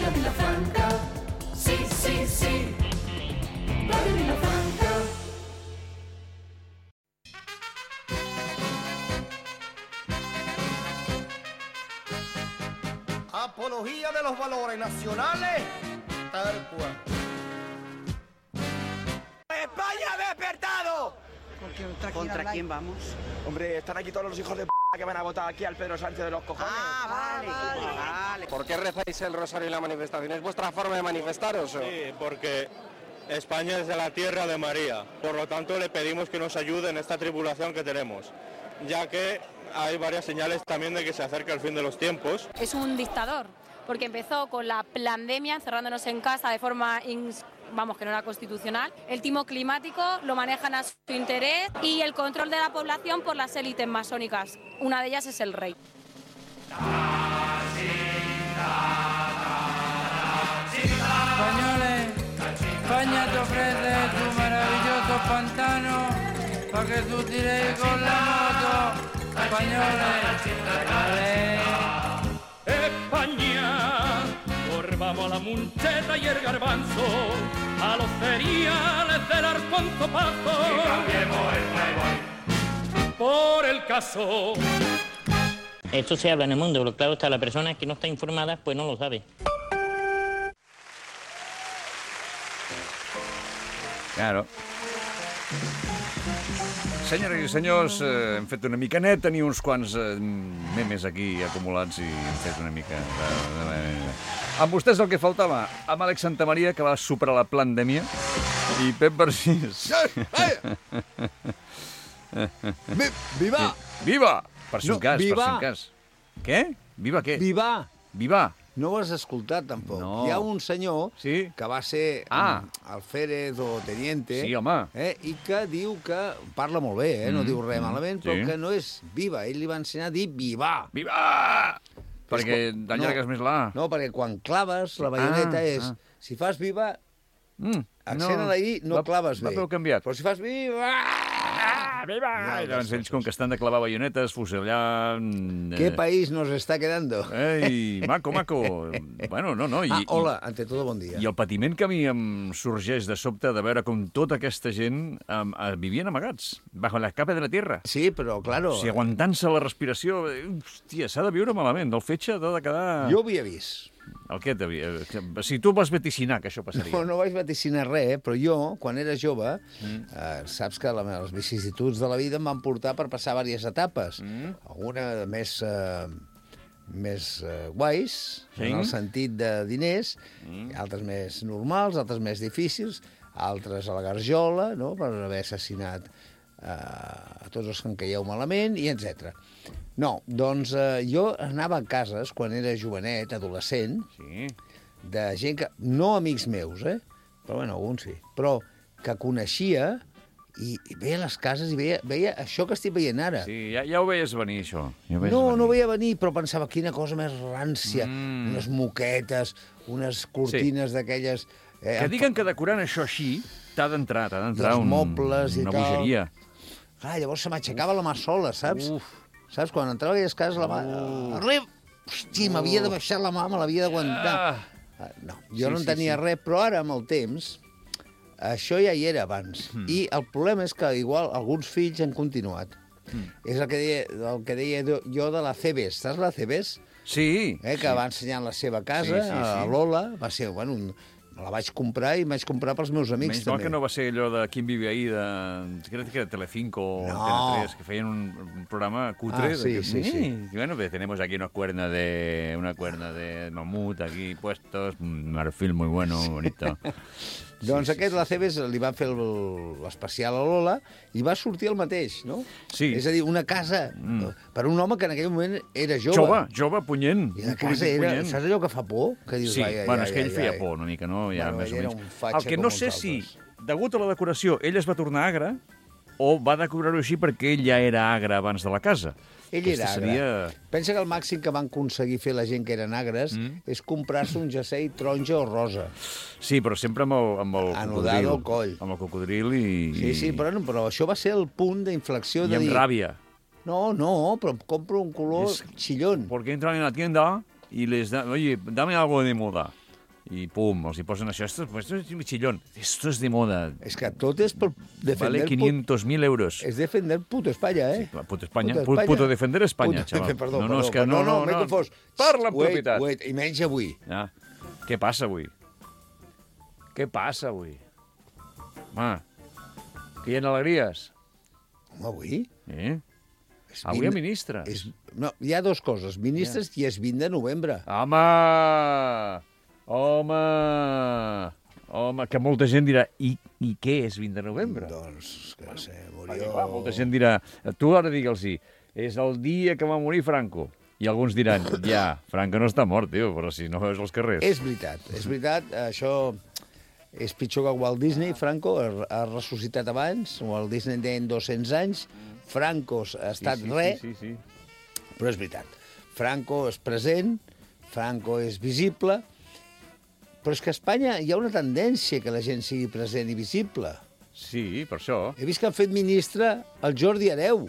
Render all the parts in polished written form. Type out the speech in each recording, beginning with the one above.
Radio Vilafranca, sí, sí, sí. Radio Vilafranca. Apología de los valores nacionales, tal cual. ¡España ha despertado! ¿Contra quién vamos? Hombre, están aquí todos los hijos de p*** que van a votar aquí al Pedro Sánchez de los cojones. Vale. ¿Por qué rezáis el rosario y la manifestación? ¿Es vuestra forma de manifestaros? ¿O? Sí, porque España es de la tierra de María. Por lo tanto, le pedimos que nos ayude en esta tribulación que tenemos, ya que hay varias señales también de que se acerca el fin de los tiempos. Es un dictador, porque empezó con la pandemia, encerrándonos en casa de forma, que no era constitucional. El timo climático lo manejan a su interés y el control de la población por las élites masónicas. Una de ellas es el rey. Españoles, España te ofrece tu maravilloso pantano para que tú tires con la moto. Españoles, España, volvamos a la muncheta y el garbanzo, a los cereales del Alfonso Pazo, y cambiemos el Playboy por el caso. Esto se habla en el mundo, pero claro está, la persona que no está informada pues no lo sabe. Claro. Senyores i senyors, hem fet una mica net, tenia uns quants memes aquí acumulats i hem fet una mica... Amb vostès el que faltava, amb Àlex Santamaria, que va superar la pandèmia, i Pep Barcís. Viva! Viva! Per si No, un cas, per viva! si un cas. Què? Viva què? Viva! Viva! No ho has escoltat, tampoc. No. Hi ha un senyor Sí? que va ser alférez o teniente Sí, home. I que diu que parla molt bé, no diu res malament, però sí. que no és viva. Ell li va ensenyar a dir viva. Viva! Perquè d'allargues més la A. No, perquè quan claves la baioneta si fas viva, accent a la I no claves bé. Va peu canviat. Però si fas viva... Viva! I llavors ells, com que estan de clavar baionetes, fusellar... ¿Qué país nos está quedando? Ei, maco, maco. Bueno, no. Hola, ante todo, bon dia. I el patiment que a mi em sorgeix de sobte de veure com tota aquesta gent vivien amagats, bajo la capa de la tierra. Sí, però, claro... O sigui, aguantant-se la respiració. Hòstia, s'ha de viure malament. El fetge t'ha de quedar... Jo ho havia vist. El què t'havia... Si tu vas vaticinar que això passaria. No vaig vaticinar res, però jo, quan era jove, saps que les vicissituds de la vida em van portar per passar diverses etapes. Alguna més guais, en el sentit de diners, altres més normals, altres més difícils, altres a la garjola, no?, per haver assassinat a tots els que em caieu malament, i etc. No, doncs jo anava a cases, quan era jovenet, adolescent, de gent que... No amics meus, però bueno, alguns sí. Però que coneixia i veia les cases i veia això que estic veient ara. Sí, ja ho veies venir, això. No veia venir, però pensava, quina cosa més rància. Unes moquetes, unes cortines d'aquelles... Que diguen que decorant això així t'ha d'entrar mobles i una tal. bogeria. Clar, llavors se m'aixecava la mà sola, saps? Saps? Quan entrava a aquelles cases, la mà... Arriba! Hosti, m'havia de baixar la mà, me l'havia d'aguantar. No, jo no en tenia res, però ara, amb el temps, això ja hi era abans. I el problema és que, igual, alguns fills han continuat. És el que deia jo de la Cebes. Saps la Cebes? Sí. Que va ensenyant la seva casa a Lola. Va ser, bueno, me la vaig comprar i vaig comprar pels meus amics, també. Menys mal també. que no va ser allò de Quim vive ahí, crec que era Telecinco o Antena 3, que feien un programa cutre. Sí. Bueno, tenemos aquí una cuerna de mamut aquí puestos, un marfil muy bueno, bonito. Doncs aquest, la Cebes, li van fer l'especial a Lola i va sortir el mateix, no? Sí. És a dir, una casa per un home que en aquell moment era jove. Jove, punyent. I la casa era... Saps allò que fa por? Que dius, sí, bueno, és que ell feia por una mica, no? Ja, més o menys. El que no sé si, degut a la decoració, ell es va tornar agre o va decorar-ho així perquè ell ja era agre abans de la casa. Ell era agre. Pensa que el màxim que van aconseguir fer la gent que eren agres és comprar-se un jersei taronja o rosa. Sí, però sempre amb el anudado al coll. Amb el cocodril i... Sí, però això va ser el punt d'inflexió de dir... I amb ràbia. No, però compro un color chillón. Porque entran en la tienda y les dan, oye, dame algo de moda. i pum, els hi posen això. Esto es michillón. Esto es de moda. És que tot és per defender... Vale 500.000 euros. És defender puto Espanya, eh? Sí, puto Espanya. Puto defender Espanya, xaval. Perdó, és que no, m'he confós. Parla amb propietat. I menys avui. Ja. Què passa avui? Què passa avui? Home, que hi ha alegries. Home, avui? Avui hi ha ministres. No, hi ha dues coses. Ministres i és 20 de novembre. Home, que molta gent dirà, i què és 20 de novembre? Doncs, que no sé, murió... Clar, molta gent dirà, tu ara digue'ls-hi, és el dia que va morir Franco. I alguns diran, ja, Franco no està mort, tio, però si no veus els carrers. És veritat, això és pitjor que Walt Disney. Franco ha ressuscitat abans, Walt Disney té 200 anys, Franco ha estat res, però és veritat. Franco és present, Franco és visible, però és que a Espanya hi ha una tendència que la gent sigui present i visible. Sí, per això. He vist que han fet ministre el Jordi Hereu.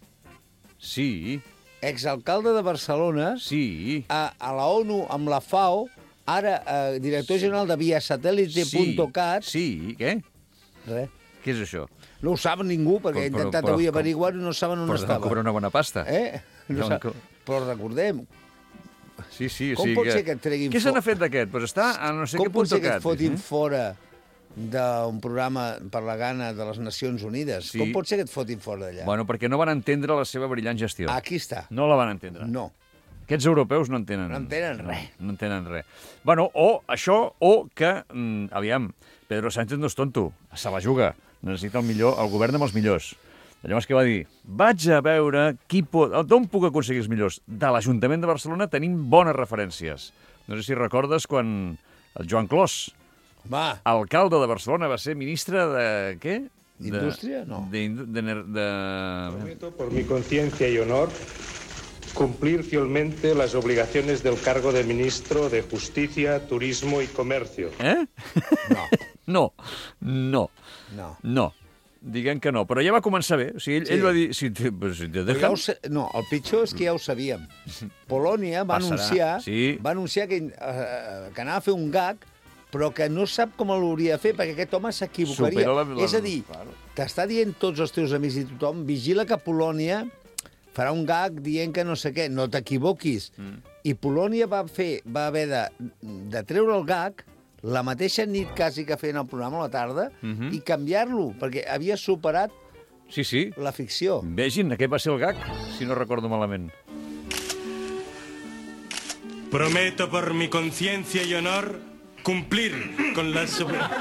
Sí. Exalcalde de Barcelona. Sí. A la ONU, amb la FAO, ara director general de viasatellite.cat. Sí, què? Res. Què és això? No ho sap ningú, perquè he intentat avui averiguar i no saben on estava. Però cobra una bona pasta. Però recordem... Sí. Com pot ser que et treguin... Què se n'ha fet d'aquest? Pues està a no sé què punt tocat. Com pot ser que et fotin fora d'un programa per la gana de les Nacions Unides? Com pot ser que et fotin fora d'allà? Bueno, perquè no van entendre la seva brillant gestió. Aquí està. No la van entendre. No. Aquests europeus no entenen... No entenen res. No entenen res. Bueno, o això, o que, aviam, Pedro Sánchez no és tonto, se la juga. Necessita el govern amb els millors. Llavors, què va dir? Vaig a veure d'on puc aconseguir els millors. De l'Ajuntament de Barcelona tenim bones referències. No sé si recordes quan el Joan Clos, alcalde de Barcelona, va ser ministre de... què? ¿Industria? No. Prometo, por mi conciencia y honor, cumplir fielmente las obligaciones del cargo de ministro de Justicia, Turismo y Comercio. No. No. Diguem que no, però ja va començar bé. O sigui, ell va dir... No, el pitjor és que ja ho sabíem. Polònia va anunciar que anava a fer un gag, però que no sap com l'hauria de fer, perquè aquest home s'equivocaria. És a dir, t'està dient tots els teus amics i tothom, vigila que Polònia farà un gag dient que no sé què, no t'equivoquis. I Polònia va haver de treure el gag la mateixa nit quasi que feien el programa a la tarda i canviar-lo, perquè havia superat la ficció. Vegin, aquest va ser el gag, si no recordo malament. Prometo por mi conciencia y honor cumplir con las...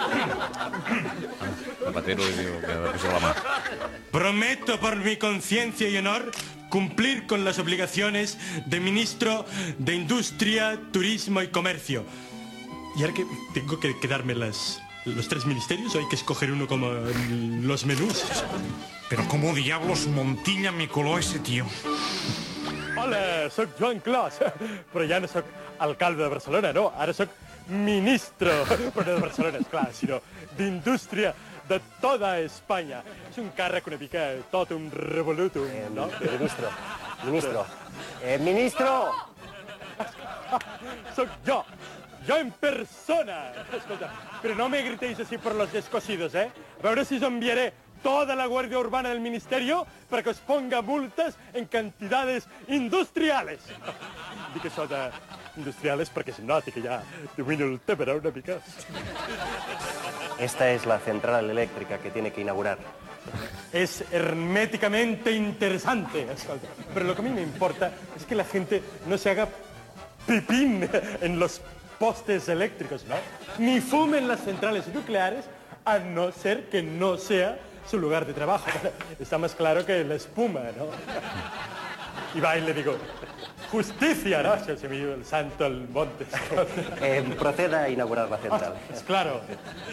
Zapatero li diu que ha posat la mà. Prometo por mi conciencia y honor cumplir con las obligaciones de ministro de Industria, Turismo y Comercio. ¿Y ahora que tengo que quedarme los tres ministerios o hay que escoger uno como en los menús? Pero ¿cómo diablos Montilla me coló ese tío? Hola, soc Joan Clos, però ja no soc alcalde de Barcelona, no. Ara soc ministro, però no de Barcelona, esclar, sinó d'Indústria de tota Espanya. És un càrrec una mica tot un revolutum, no? Ministro. Soc jo. Yo en persona. Escolta, pero no me gritéis así por los descosidos, ¿eh? A veure si os enviaré toda la Guardia Urbana del Ministerio para que os ponga multas en cantidades industriales. Dic això d'industriales perquè se noti que ja domino el tema una mica. Esta es la central eléctrica que tiene que inaugurar. Es herméticamente interesante, escolta. Pero lo que a mí me importa es que la gente no se haga pipín en los postes eléctricos, ¿no? Ni fumen las centrales nucleares, a no ser que no sea su lugar de trabajo. Está más claro que la espuma, ¿no? Y va y le digo, justicia, ¿no? Se me dio el santo al monte. Proceda a inaugurar la central. Claro.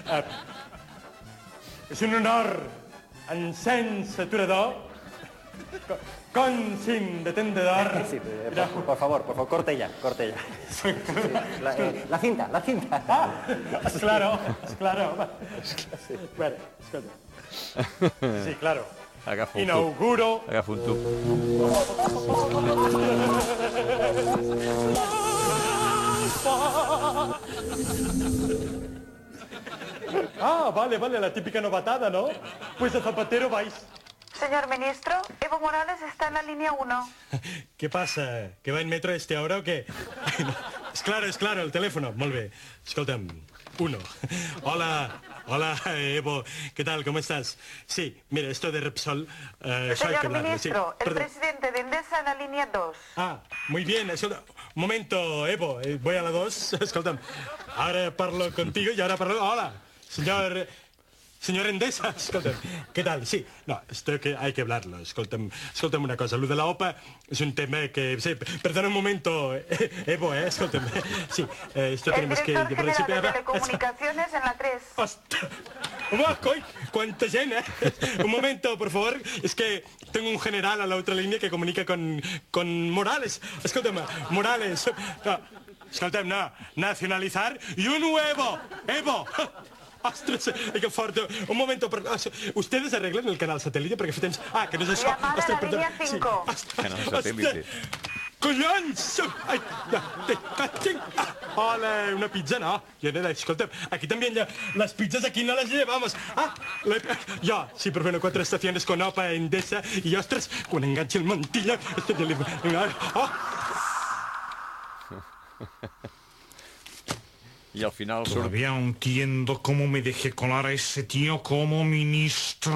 És un honor, encens saturador, con sin detendedor. Sí, por favor, corte ya. Sí, la cinta. Claro. Bueno, escolta. Sí, claro. Agafa un Inauguro. Agafa un tub. Ah, vale, la típica novatada, ¿no? Pues a Zapatero vais. Señor ministro, Evo Morales está en la línea 1. ¿Qué passa? Que va en metro ahora o què? És claro, el teléfono. Molt bé. Escolta'm, 1. Hola, Evo. ¿Qué tal? ¿Cómo estás? Sí, mira, esto de Repsol... Señor ministro, el presidente de Endesa en la línea 2. Ah, muy bien. Escolta, un momento, Evo. Voy a la 2. Escolta'm, ahora parlo contigo y ahora parlo... Hola, Señor Endesa, escolta'm, ¿qué tal? Sí, no, esto que hay que hablarlo. Escolta'm una cosa, lo de la OPA es un tema que... Sí, perdona un momento, Evo, escolta'm. Sí, esto tenemos que... El director general de Telecomunicaciones en la 3. ¡Hostia! ¡Coi! ¡Cuánta gente! Un momento, por favor. Es que tengo un general a la otra línea que comunica con Morales. Escolta'm, Morales. No, escolta'm, no. Nacionalizar y un nuevo. Evo. Ostres, que fort. Un momento, ustedes arreglen el canal satélite perquè fa temps... Ah, que no és això. Llamada a la línia 5. Canal satélite. Collons! Ai, hola, una pizza, no? Escolta'm, aquí també les pizzas aquí no les llevamos. Ah, jo, sí, però bueno, 4 estaciones con OPA, Endesa, i ostres, quan enganxi el Montilla... Oh! Y al final... Todavía no entiendo cómo me dejé colar a ese tío como ministro.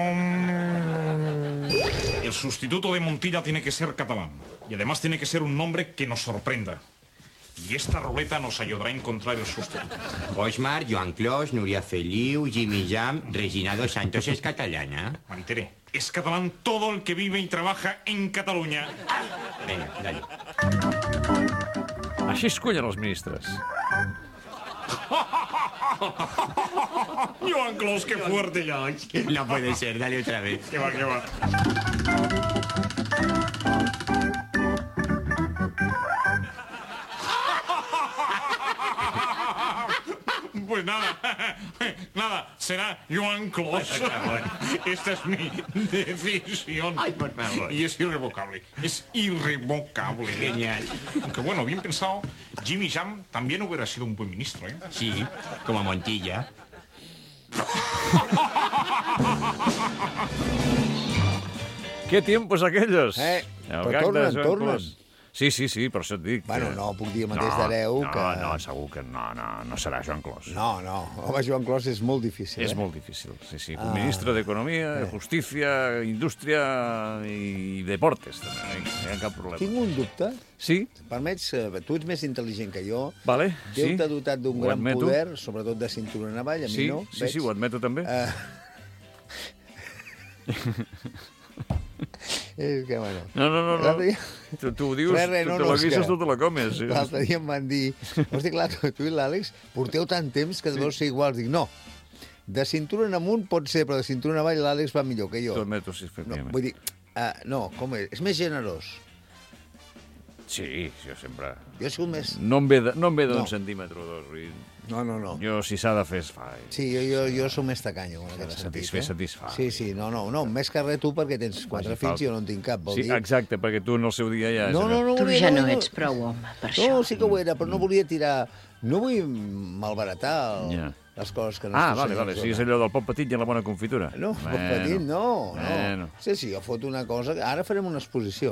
El sustituto de Montilla tiene que ser catalán. Y además tiene que ser un nombre que nos sorprenda. Y esta ruleta nos ayudará a encontrar el sustituto. Osmar, Joan Clos, Núria Feliu, Jimmy Jam, Regina dos Santos es catalana. Maritere, es catalán todo el que vive y trabaja en Cataluña. Venga, dale. Així escollen els ministres. Joan Clos, qué fuerte ya. No puede ser, dale otra vez. Que va. Pues nada, será Joan Clos. Esta es mi decisión. Ay, por favor. Y es irrevocable. Genial. Aunque bueno, bien pensado, Jimmy Jam también hubiera sido un buen ministro, ¿eh? Sí, como Montilla. Qué tiempos aquellos. Però tornen. Sí, per això et dic. Bueno, no puc dir el mateix d'hereu que... No, segur que no serà Joan Clos. No. Home, Joan Clos és molt difícil. És molt difícil, sí. Ministre d'Economia, de Justícia, Indústria i Deportes, també. No hi ha cap problema. Tinc un dubte. Sí? Permets, tu ets més intel·ligent que jo. Vale, sí. Déu t'ha dotat d'un gran poder, sobretot de cintura navall, a mi no. Sí, ho admeto també. És que, bueno... No. Tu ho dius, te la guixes, tu te la comes. L'altre dia em van dir... Hosti, clar, tu i l'Àlex porteu tant temps que deveu ser iguals. Dic, no, de cintura en amunt pot ser, però de cintura en avall l'Àlex va millor que jo. T'ho admeto, sí, efectivament. Vull dir, no, com és? És més generós. Sí, jo sempre... Jo he sigut més... No em ve d'un centímetre o dos. No. Jo, si s'ha de fer, es fa. Sí, jo soc més tacanyo, en aquest sentit. Satisfà. Sí, no, més que res tu, perquè tens 4 fills i jo no en tinc cap, vol dir... Sí, exacte, perquè tu en el seu dia ja... No, tu ja no ets prou home, per això. No, sí que ho era, però no volia tirar... No vull malbaratar les coses que no es vale. Sí, és allò del pot petit i la bona confitura. No, pot petit, no. Sí, jo foto una cosa... Ara farem una exposició.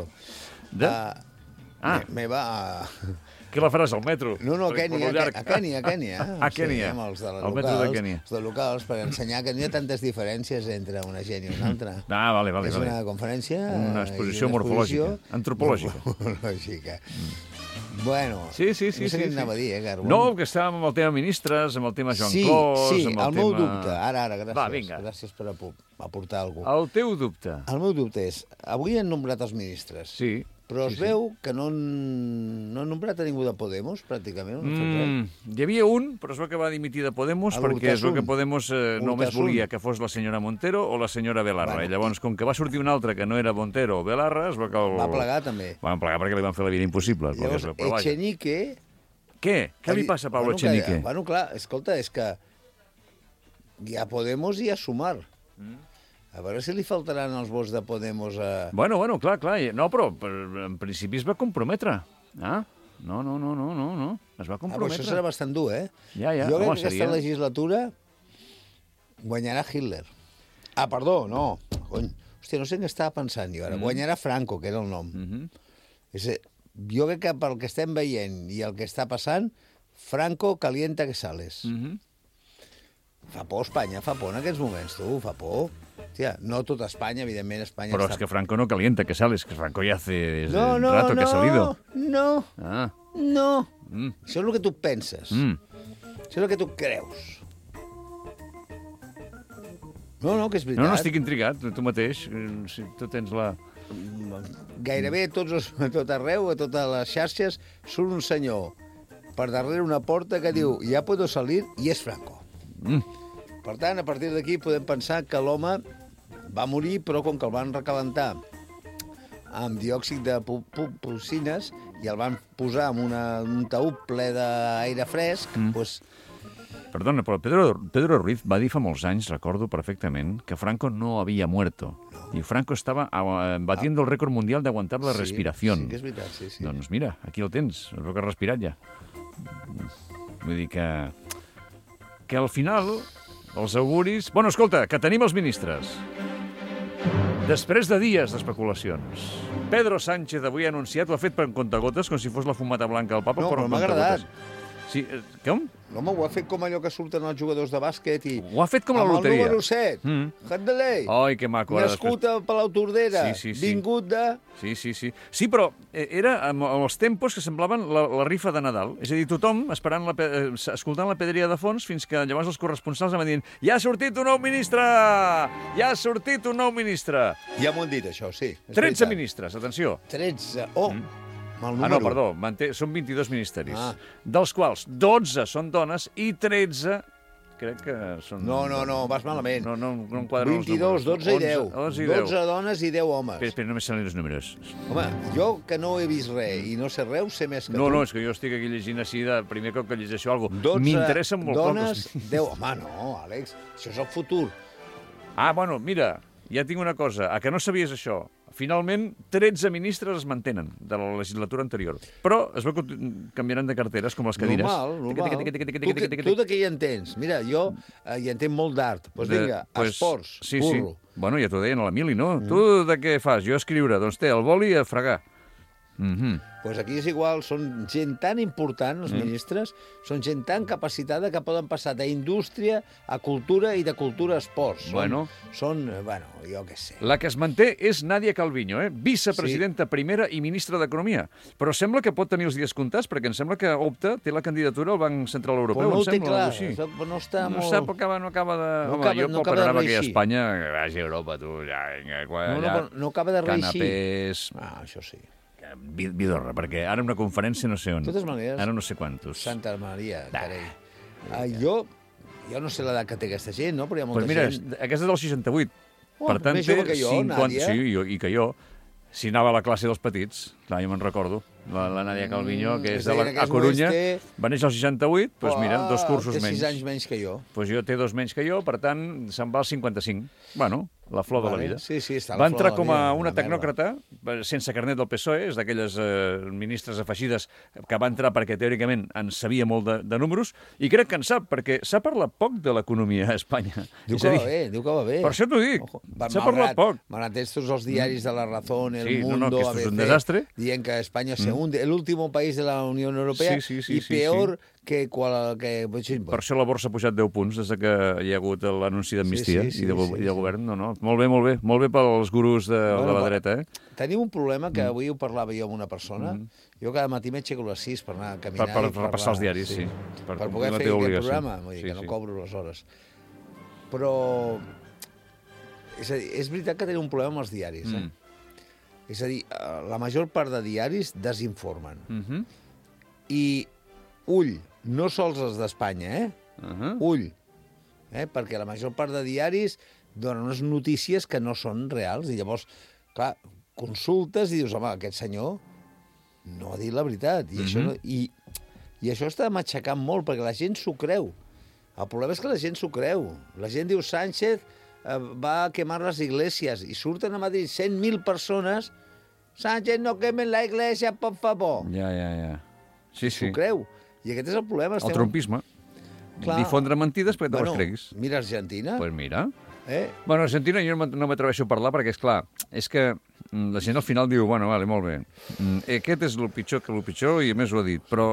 Meva... Que la faràs al metro? No, a Kènia. A Kènia. A Kènia. Al metro de Kènia. Els de locals, per ensenyar que no hi ha tantes diferències entre una gent i una altra. Vale. És una conferència... Una exposició morfològica. Antropològica. Antropològica. Bueno, sí. No sé què anava a dir, Carbó. No, que estàvem amb el tema ministres, amb el tema Joan Clos... Sí, el meu dubte. Ara, gràcies. Va, vinga. Gràcies per aportar alguna cosa. El teu dubte. El meu dubte és... Avui han nombrat els ministres. Sí. Però es veu que no han nombrat a ningú de Podemos, pràcticament. Hi havia un, però es va acabar dimitir de Podemos perquè és el que Podemos només volia que fos la senyora Montero o la senyora Belarra. I llavors, com que va sortir un altre que no era Montero o Belarra, es va que va plegar, també. Van plegar perquè li van fer la vida impossible. Llavors, Echenique... Què? Què li passa a Pablo Echenique? Bueno, clar, escolta, és que hi ha Podemos i hi ha Sumar. A veure si li faltaran els vots de Podemos a... Bueno, clar. No, però en principi es va comprometre. No. Es va Però comprometre. això serà bastant dur, eh? Ja, Jo crec home, que aquesta legislatura guanyarà Hitler. Ah, perdó, no. Cony. Hòstia, no sé què estava pensant jo ara. Guanyarà Franco, que era el nom. Jo crec que pel que estem veient i el que està passant, Franco calienta que sales. Fa por Espanya, fa por en aquests moments, tu, fa por. Hòstia, no tota Espanya, evidentment, Espanya Però està... es que Franco no calienta que sales, que Franco ya hace desde el rato que ha salido. No, Ah. no. Això és el que tu penses. Això és el que tu creus. No, que és veritat. No, estic intrigat, tu mateix. Si tu tens la... Gairebé a tot arreu, a totes les xarxes, surt un senyor per darrere una porta que diu «Ja puedo salir» i és Franco. Per tant, a partir d'aquí podem pensar que l'home va morir, però com que el van recalentar amb diòxid de porcines i el van posar en un taüt ple d'aire fresc, doncs... Perdona, però Pedro Ruiz va dir fa molts anys, recordo perfectament, que Franco no havia muerto. Y Franco estava batiendo el récord mundial de aguantar la respiración. Sí, que és veritat, sí. Doncs mira, aquí el tens, el que has respirat ja. Vull dir que al final els auguris... Bueno, escolta, que tenim els ministres. Després de dies d'especulacions, Pedro Sánchez avui ha anunciat, ho ha fet per comptagotes, com si fos la fumata blanca del papa, No, però m'ha comptagotes. agradat. Sí, com? L'home ho ha fet com allò que surten els jugadors de bàsquet i... Ho ha fet com la loteria. Amb el número 7, Handelei. Ai, que maco. Nascut a Palau Tordera, Sí. vingut de... Sí. Sí, però era amb els tempos que semblaven la rifa de Nadal. És a dir, tothom esperant escoltant la pedreria de fons fins que llavors els corresponsals van dient «Ja ha sortit un nou ministre! Ja ha sortit un nou ministre!» Ja m'ho han dit, això, sí. 13 ministres, atenció. 13. Oh, mal número. No, perdó, són 22 ministeris, dels quals 12 són dones i 13 crec que són... No, vas malament. No em quadren 22, 12 i 10. 11 i 10. 12 dones i 10 homes. Però només salen els números. Home, jo que no he vist res i no sé res, ho sé més que tu. No, és que jo estic aquí llegint així de primer cop que llegeixo alguna cosa. 12 M'interessa molt dones, poc. 10... Home, no, Àlex, això és el futur. Ah, bueno, mira, ja tinc una cosa. A que no sabies això? Finalment, 13 ministres es mantenen de la legislatura anterior. Però es veu que canviaran de carteres, com les cadires. Normal. Tu de què hi entens? Mira, jo hi entenc molt d'art. Doncs vinga, esports, burro. Bueno, ja t'ho deien a la Mili, no? Tu de què fas? Jo escriure. Doncs té el boli a fregar. Doncs aquí és igual, són gent tan important, els ministres, són gent tan capacitada que poden passar d'indústria a cultura i de cultura a esports. Són, jo què sé. La que es manté és Nadia Calviño, vicepresidenta primera i ministra d'Economia. Però sembla que pot tenir els dies comptats, perquè em sembla que opta, té la candidatura al Banc Central Europeu. Però no ho té clar, no està molt... No acaba de... Home, jo pel panorama que hi ha a Espanya, vagi a Europa, tu, no acaba de reeixir. Canapés... això sí. Vidorra, perquè ara una conferència no sé on. De totes maneres... Ara no sé quantos. Santa Maria, carai. Jo no sé l'edat que té aquesta gent, no? Però hi ha molta gent... Mira, aquesta és del 68. Per tant, més jove que jo, Nàdia. Sí, i que jo. Si anava a la classe dels petits, clar, jo me'n recordo. La Nadia Calviño, que és a Corunya, va néixer al 68, doncs mira, 2 cursos menys. Té 6 anys menys que jo. Doncs jo té 2 menys que jo, per tant, se'n va als 55. Bueno, la flor de la vida. Sí, està va entrar com a una tecnòcrata, sense carnet del PSOE, és d'aquelles ministres afegides que va entrar perquè teòricament en sabia molt de números, i crec que en sap, perquè s'ha parlat poc de l'economia a Espanya. Diu que va bé. Per això t'ho dic, s'ha parlat poc. Malgrat tots els diaris de La Razón, El Mundo, que esto és un desastre, dient que Espanya se hunde, el último país de la Unió Europea y peor que... Per això la borsa ha pujat 10 punts des que hi ha hagut l'anunci d'amnistia i del govern. No. Molt bé pels gurus de la dreta. Tenim un problema que avui ho parlava jo amb una persona. Jo cada matí m'aixeco a les 6 per anar a caminar per repassar els diaris, sí. Per poder fer aquest programa, vull dir que no cobro les hores. Però és veritat que tenim un problema amb els diaris, És a dir, la major part de diaris desinformen. I ull, no sols els d'Espanya, ull, perquè la major part de diaris donen unes notícies que no són reals. I llavors, clar, consultes i dius, home, aquest senyor no ha dit la veritat. I això està matxacant molt, perquè la gent s'ho creu. El problema és que la gent s'ho creu. La gent diu, Sánchez va quemar les iglesias, i surten a Madrid 100.000 persones. Sánchez, no quemen la iglesia, por favor. Ja. Sí. S'ho creu. I aquest és el problema. El trumpisme. Difondre mentides perquè te les creguis. Mira Argentina. Pues mira. Bueno, Argentina jo no m'atreveixo a parlar perquè, esclar, és que la gent al final diu, bueno, vale, molt bé, aquest és el pitjor que el pitjor i a més ho ha dit, però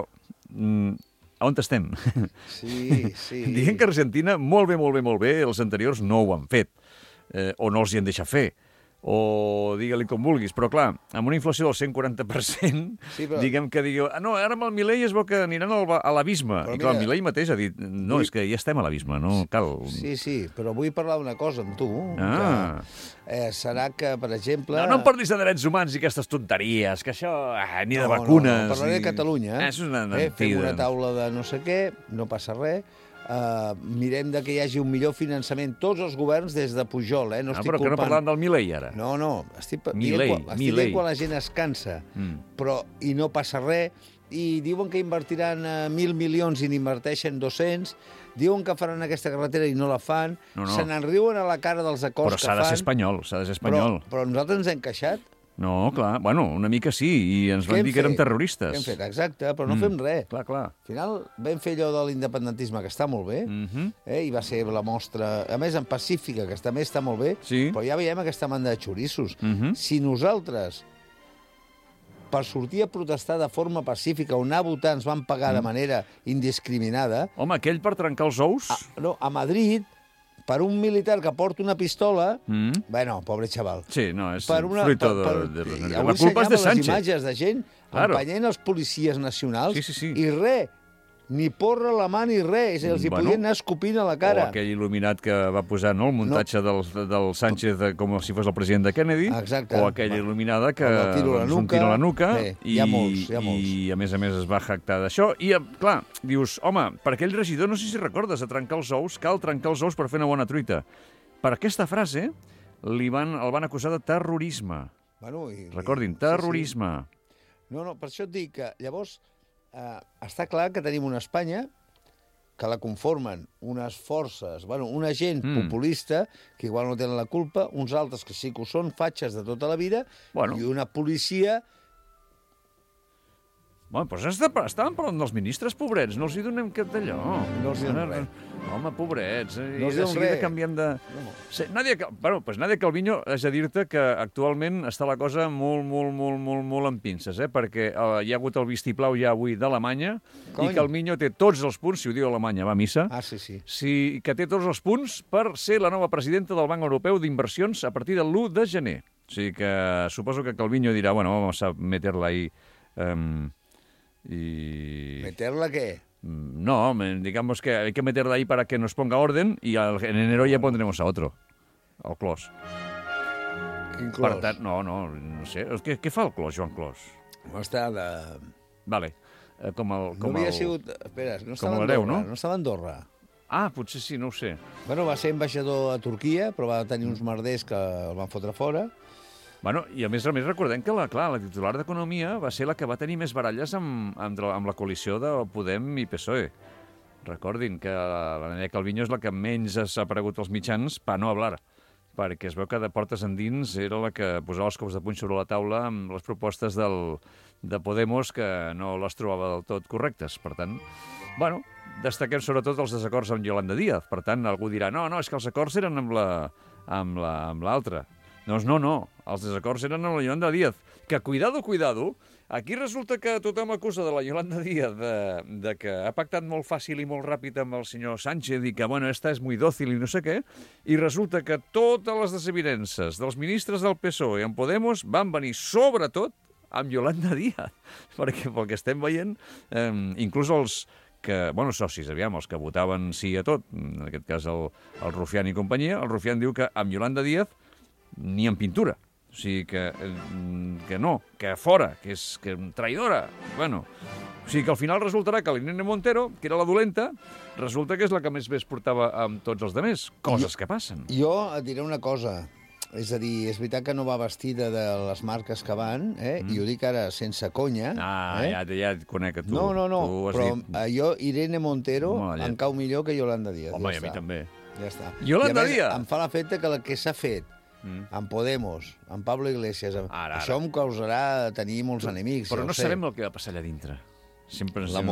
on estem? Sí. Diguem que Argentina, molt bé, els anteriors no ho han fet, o no els hi han deixat fer, o digue-li com vulguis, però clar, amb una inflació del 140%, diguem que digueu, no, ara amb el Milei es veu que aniran a l'abisme. I clar, el Milei mateix ha dit, no, és que ja estem a l'abisme, no cal... Sí, però vull parlar d'una cosa amb tu. Serà que, per exemple... No em parlis de drets humans i aquestes tonteries, que això, ni de vacunes... No, parlaré de Catalunya. És una mentida. Fem una taula de no sé què, no passa res. Mirem que hi hagi un millor finançament tots els governs des de Pujol, no estic però que no parlàvem del Milei ara. No, estic dient quan la gent es cansa, però i no passa res, i diuen que invertiran 1.000 milions i n'inverteixen 200, diuen que faran aquesta carretera i no la fan, se n'enriuen a la cara dels acords que fan. Però s'ha de ser espanyol, Però nosaltres ens hem queixat. No, clar, bueno, una mica sí, i ens van dir que érem terroristes. Què hem fet? Exacte, però no fem res. Clar. Al final vam fer allò de l'independentisme, que està molt bé, i va ser la mostra, a més en pacífica, que també està molt bé, però ja veiem aquesta manda de xorissos. Si nosaltres, per sortir a protestar de forma pacífica, on anar a votar ens van pagar de manera indiscriminada... Home, aquell per trencar els ous? A Madrid... Per un militar que porta una pistola... Bueno, pobre xaval. Sí, no, és fruit de... La culpa és de Sánchez. Les imatges de gent empenyent els policies nacionals i res, ni porra a la mà ni res. Els hi podien anar escopint a la cara. O aquell il·luminat que va posar el muntatge del Sánchez com si fos el president de Kennedy. Exacte. O aquella il·luminada que un tiro a la nuca. Hi ha molts. I a més es va jactar d'això. I, clar, dius, home, per aquell regidor, no sé si recordes, a trencar els ous, cal trencar els ous per fer una bona truita. Per aquesta frase el van acusar de terrorisme. Recordin, terrorisme. No, per això et dic que llavors... està clar que tenim una Espanya que la conformen unes forces, una gent populista, que igual no tenen la culpa, uns altres que sí que ho són, fatxes de tota la vida, i una policia... Bueno, però estàvem parlant dels ministres, pobrets, no els hi donem cap d'allò. No els hi donem res. Home, pobrets, no els hi donem res. Canviem de... Nadia Calviño, és a dir-te que actualment està la cosa molt en pinces, perquè hi ha hagut el vistiplau ja avui d'Alemanya i Calviño té tots els punts, si ho diu Alemanya, va a missa, que té tots els punts per ser la nova presidenta del Banc Europeu d'Inversions a partir del 1 de gener. O sigui que suposo que Calviño dirà, bueno, vamos a meterla ahí... ¿Meterla qué? No, digamos que hay que meterla ahí para que nos ponga orden y en enero ya pondremos a otro, al Clos. Quin Clos? Per tant, no sé. Què fa el Clos, Joan Clos? No està de... Vale. Com no havia sigut... Espera, no estava a Andorra, no? No estava a Andorra. Ah, potser sí, no ho sé. Bueno, va ser ambaixador a Turquia, però va tenir uns merders que el van fotre fora. Bueno, i a més recordem que la titular d'Economia va ser la que va tenir més baralles amb la coalició de Podem i PSOE. Recordin que la Nadia Calviño és la que menys s'ha aparegut als mitjans per no hablar, perquè es veu que de portes endins era la que posava els cops de puny sobre la taula amb les propostes de Podemos que no les trobava del tot correctes. Per tant, bueno, destaquem sobretot els desacords amb Yolanda Díaz. Per tant, algú dirà, no, és que els acords eren amb l'altra. Doncs no, els desacords eren amb la Yolanda Díaz. Que, cuidado, aquí resulta que tothom acusa de la Yolanda Díaz de que ha pactat molt fàcil i molt ràpid amb el senyor Sánchez i que, bueno, esta és muy dòcil i no sé què, i resulta que totes les desavinences dels ministres del PSOE i en Podemos van venir sobretot amb Yolanda Díaz. Perquè pel que estem veient, inclús els socis, els que votaven sí a tot, en aquest cas el Rufián i companyia, el Rufián diu que amb Yolanda Díaz ni en pintura. O sigui que no, que fora, que és traïdora. Bueno, o sigui que al final resultarà que l'Irene Montero, que era la dolenta, resulta que és la que més bé es portava amb tots els demés. Coses que passen. Jo et diré una cosa. És a dir, és veritat que no va vestida de les marques que van, i ho dic ara sense conya. Ja et conec, tu. No, però jo, Irene Montero, em cau millor que Yolanda Díaz. Home, i a mi també. Ja està. Yolanda Díaz! Em fa l'efecte que el que s'ha fet amb Podemos, amb Pablo Iglesias, això em causarà tenir molts enemics. Però no sabem el que va passar allà dintre. L'amor.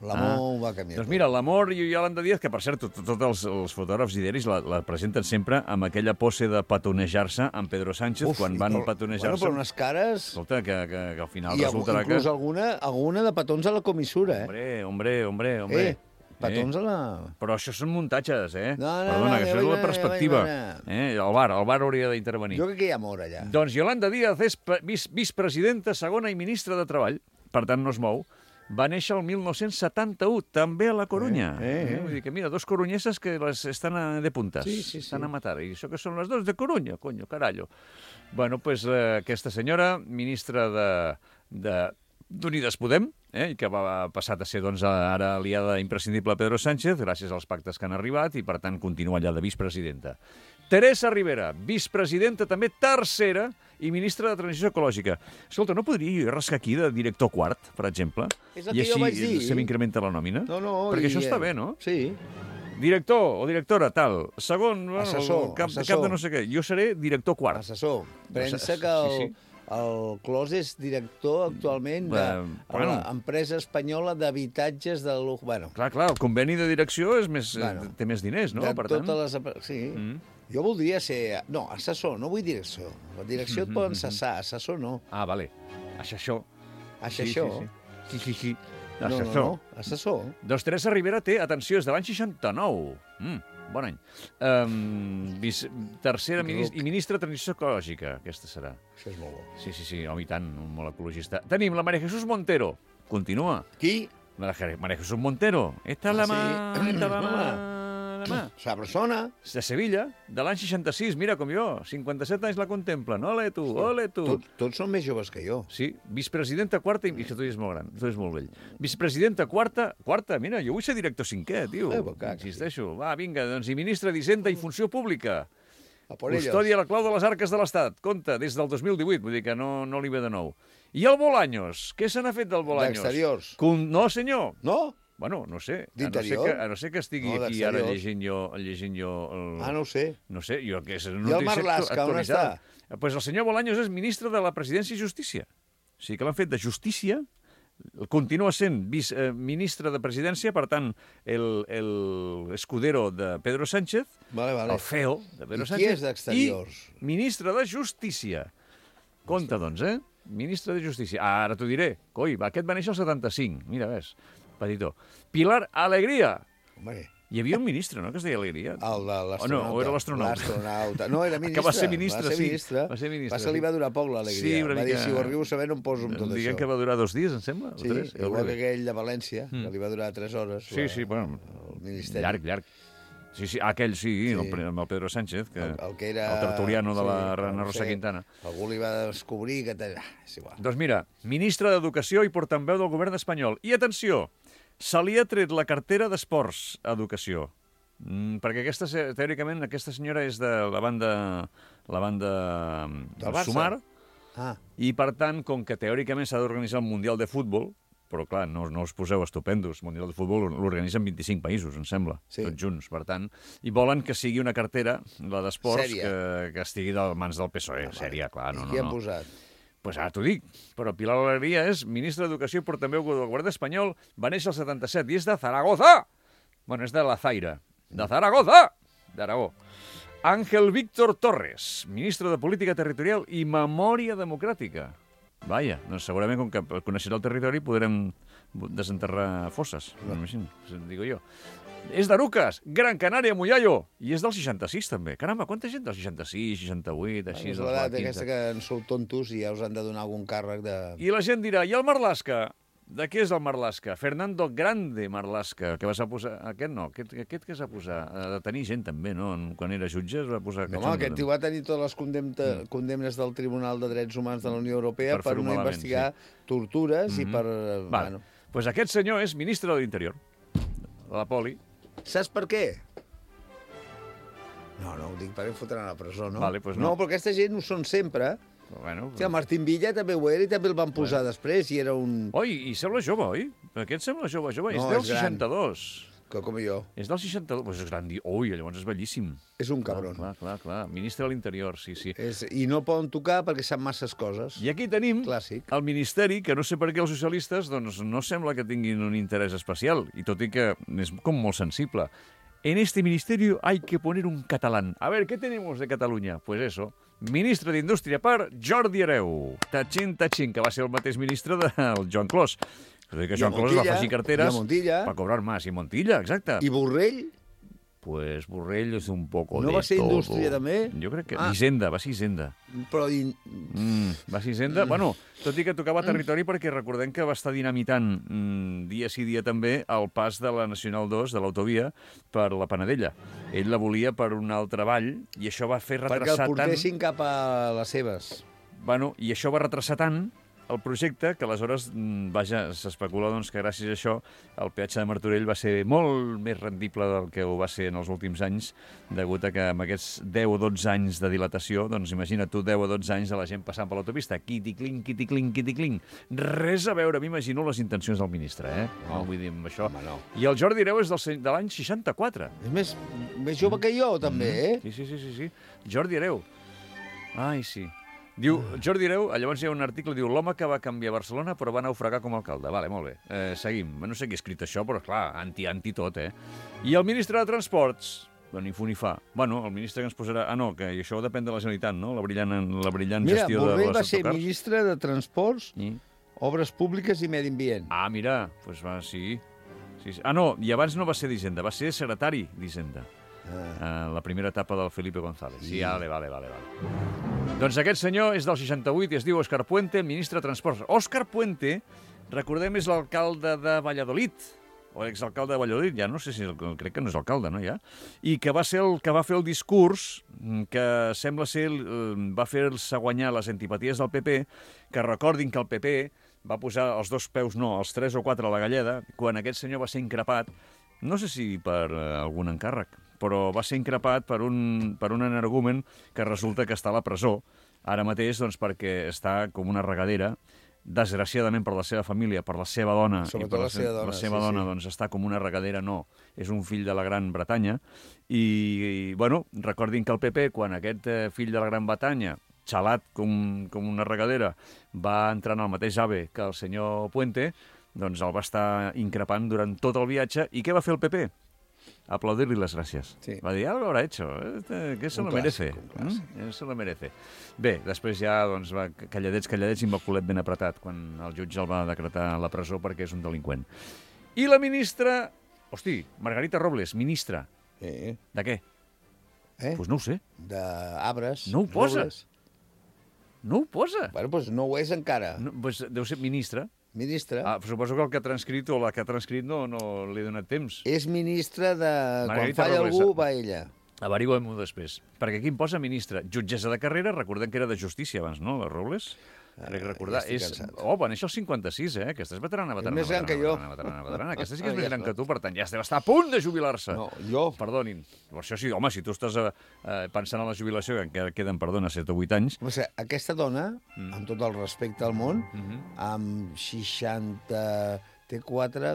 L'amor ho va canviar. Doncs mira, l'amor i Yolanda Díaz, que per cert, tots els fotògrafs i diaris la presenten sempre amb aquella pose de petonejar-se amb Pedro Sánchez, quan van petonejar-se. Bueno, però unes cares... Escolta, que al final I resultarà que... inclús alguna de petons a la comissura, Hombre. Petons a la... Però això són muntatges, No, Perdona, que això és la perspectiva. El bar hauria d'intervenir. Jo crec que hi ha amor allà. Doncs Yolanda Díaz és vicepresidenta segona i ministra de Treball, per tant no es mou. Va néixer el 1971, també a la Corunya. Vull dir que, mira, dos coruñeses que estan de puntes, estan a matar. I això que són les dos de Corunya, coño, carallo. Bueno, pues aquesta senyora, ministra d'Unides Podem, i que va passar a ser, doncs, ara aliada imprescindible a Pedro Sánchez, gràcies als pactes que han arribat, i, per tant, continua allà de vicepresidenta. Teresa Rivera, vicepresidenta també tercera i ministra de Transició Ecològica. Escolta, no podria rascar aquí de director quart, per exemple? És el que jo vaig dir. I així se m'incrementa la nòmina? No, perquè això està bé, no? Sí. Director o directora, tal. Segon, assessor, cap de no sé què. Jo seré director quart. Assessor. Pensa que el Clos és director actualment de l'empresa espanyola d'habitatges de luxe. Bueno. Clar, el conveni de direcció té més diners, no? De totes les... Sí. Jo voldria ser... No, assessor, no vull direcció. La direcció et poden cessar, assessor no. Ah, vale. Assessor. Assessor? Sí. No, assessor. Doncs Teresa Rivera té, atenció, és de l'any 69. Bon any. Tercera i ministra de Transició Ecològica, aquesta serà. Això és molt bo. Sí, home, i tant, molt ecologista. Tenim la María Jesús Montero. Continua. Qui? María Jesús Montero. Esta la mà. La persona. De Sevilla, de l'any 66, mira com jo, 57 anys la contemplen, ole tu. Tots són més joves que jo. Sí, vicepresidenta quarta, i que tu ets molt gran, tu ets molt vell. Vicepresidenta quarta, mira, jo vull ser director cinquè, tio. Insisteixo, va, vinga, doncs, i ministra d'Hisenda i Funció Pública. Custòdia la clau de les arques de l'Estat, compte, des del 2018, vull dir que no li ve de nou. I el Bolaños, què se n'ha fet del Bolaños? D'exteriors. No, senyor. No? Bueno, no sé. D'interior? A no ser que estigui aquí ara llegint jo... no ho sé. No sé, jo que és... I el Marlaska, on està? Pues el senyor Bolaños és ministre de la Presidència i Justícia. O sigui que l'han fet de Justícia, continua sent ministre de Presidència, per tant, l'escudero de Pedro Sánchez, el CEO de Pedro Sánchez, i qui és d'Exteriors? I ministre de Justícia. Compte, doncs, Ministre de Justícia. Ara t'ho diré. Coi, aquest va néixer el 75. Mira, ves. Petitó. Pilar Alegría. Home. Hi havia un ministre, no?, que es deia Alegría. El de l'astronauta. O era l'astronauta? L'astronauta. No, era ministre. Que va ser ministre, Va ser ministre. Passa, li va durar poc l'Alegria. Sí, va dir, si ho arribo a saber, no em poso amb tot això. Diguem que va durar 2 dies, em sembla? Sí, igual que aquell de València, que li va durar 3 hores. Sí, bueno, el ministeri. Llarg. Sí, aquell amb el Pedro Sánchez, el que era... El tertuliano de la Ana Rosa Quintana. Algú li va descobrir que... És igual. Doncs mira, ministre d'Educació i portaveu del govern espanyol. I atenció, se li ha tret la cartera d'Esports a Educació. Perquè teòricament aquesta senyora és de la banda Sumar, i per tant, com que teòricament s'ha d'organitzar el Mundial de Futbol, però clar, no us poseu estupendos, el Mundial de Futbol l'organitzen 25 països, em sembla, tots junts, per tant, i volen que sigui una cartera, la d'Esports, que estigui de mans del PSOE, sèria, clar, no. I qui han posat? Pues ara t'ho dic, però Pilar Alegría és ministre d'Educació i portaveu del govern espanyol, va néixer el 77 i és de Zaragoza! Bueno, és de la Zaira, de Zaragoza, d'Aragó. Ángel Víctor Torres, ministre de Política Territorial i Memòria Democràtica. Vaja, doncs segurament com que coneixerà el territori podrem desenterrar fosses, m'imagino, digo jo. És d'Arucas, Gran Canària, Moyallo, i és del 66 també. Caramba, quanta gent del 66, 68, així... És l'edat aquesta que en sou tontos i ja us han de donar algun càrrec de... I la gent dirà, i el Marlaska? De què és el Marlaska? Fernando Grande Marlaska, que vas a posar... Aquest no, aquest que s'ha posat... De tenir gent també, no? Quan era jutge es va posar... No, home, aquest tio va tenir totes les condemnes del Tribunal de Drets Humans de la Unió Europea per no investigar tortures i per... Doncs aquest senyor és ministre de l'Interior, de la Poli. Saps per què? No, ho dic perquè em fotran a la presó, no? Vale, pues no, però aquesta gent ho són sempre. Bueno, el Martín Villa també ho era i també el van posar després i era un... Oi, i sembla jove, oi? Aquest sembla jove, és del 62. com jo. És del 62, doncs és gran... Ui, llavors és bellíssim. És un cabron. Clar. Ministre de l'Interior, sí. I no el poden tocar perquè sap masses coses. I aquí tenim Clàssic. el Ministeri, que no sé per què els socialistes doncs, no sembla que tinguin un interès especial, i tot i que és com molt sensible. En este ministerio hay que poner un catalán. A ver, ¿qué tenemos de Catalunya? Pues eso, ministre d'Indústria per Jordi Hereu. Tachín, que va ser el mateix ministre del Joan Clos. Que Joan Clos va afegir carteres per cobrar más. I Montilla, exacte. I Borrell? Pues Borrell és un poco de ¿No va ser todo. Indústria també? Jo crec que... Hisenda, va ser Hisenda. Però... Va ser Hisenda. Bueno, tot i que tocava territori perquè recordem que va estar dinamitant dia sí dia també el pas de la Nacional 2, de l'autovia, per la Panadella. Ell la volia per un altre vall i això va fer retrasar tant... Perquè el portessin cap a les seves. Bueno, i això va retrasar tant el projecte que aleshores, vaja, s'especula doncs, que gràcies a això el peatge de Martorell va ser molt més rendible del que ho va ser en els últims anys, degut a que amb aquests 10 o 12 anys de dilatació, doncs imagina't tu 10 o 12 anys de la gent passant per l'autopista, quiticling. Res a veure, m'imagino les intencions del ministre, No vull dir amb això. No. I el Jordi Hereu és de l'any 64. És més jove que jo, també, Sí. Jordi Hereu. Ai, sí. Diu, Jordi Hereu, llavors hi ha un article, diu, l'home que va canviar Barcelona però va naufragar com a alcalde. Vale, molt bé. Seguim. No sé qui ha escrit això, però clar, anti tot, I el ministre de Transports, ni fu ni fa. Bueno, el ministre que ens posarà... Ah, no, que això depèn de la Generalitat, no? La brillant gestió de les autocars. Mira, Borrell va ser ministre de Transports, Obres Públiques i Medi Ambient. Ah, mira, doncs va, sí. Ah, no, i abans no va ser d'Hisenda, va ser secretari d'Hisenda. La primera etapa del Felipe González. Sí, vale. Doncs aquest senyor és del 68 i es diu Òscar Puente, ministre de Transports. Òscar Puente, recordem, és l'alcalde de Valladolid, o exalcalde de Valladolid, ja no sé si... crec que no és alcalde, no, ja? I que va ser el que va fer el discurs que sembla ser... va fer-se guanyar les antipaties del PP, que recordin que el PP va posar els 2 peus, no, els 3 o 4 a la galleda, quan aquest senyor va ser increpat, no sé si per algun encàrrec, però va ser increpat per un energumen que resulta que està a la presó, ara mateix doncs, perquè està com una regadera, desgraciadament per la seva família, per la seva dona, sobretot la seva dona, doncs està com una regadera, no, és un fill de la Gran Bretanya, i bueno, recordin que el PP, quan aquest fill de la Gran Bretanya, xalat com una regadera, va entrar en el mateix AVE que el senyor Puente, doncs el va estar increpant durant tot el viatge. I què va fer el PP? Aplaudir-li les gràcies. Sí. Va dir, algo habrá hecho, que se lo merece. Se lo merece. Bé, després ja doncs, va calladets i amb el culet ben apretat quan el jutge el va decretar a la presó perquè és un delinqüent. I la ministra... Hosti, Margarita Robles, ministra. De què? Doncs no ho sé. D'arbres. No ho posa. No ho posa. Bueno, doncs no ho és encara. Doncs deu ser ministra. Ministre. Suposo que el que ha transcrit o la que ha transcrit no li he donat temps. És ministre de... Margarita quan falla Robles, algú, va ella. Averiguem-ho després. Perquè aquí em posa ministre. Jutgessa de carrera, recordem que era de justícia abans, no, la Robles? Crec recordar. Ja estic cansat. Va néixer al 56, Aquesta és veterana. És més gran que jo. Aquesta sí que és més gran que tu, per tant, ja deu estar a punt de jubilar-se. No, jo. Perdonin. Per això sí, home, si tu estàs pensant en la jubilació, que encara queden, 7 o 8 anys... Aquesta dona, amb tot el respecte al món, amb 60... Té 4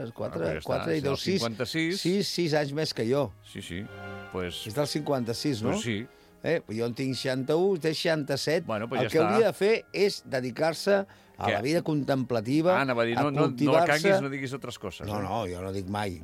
i 2, 6 anys més que jo. Sí. És del 56, no? Pues sí. Jo en tinc 61, té 67. Bueno, pues el que hauria de fer és dedicar-se a la vida contemplativa, a cultivar-se... No la caguis, no diguis altres coses. No, jo no dic mai.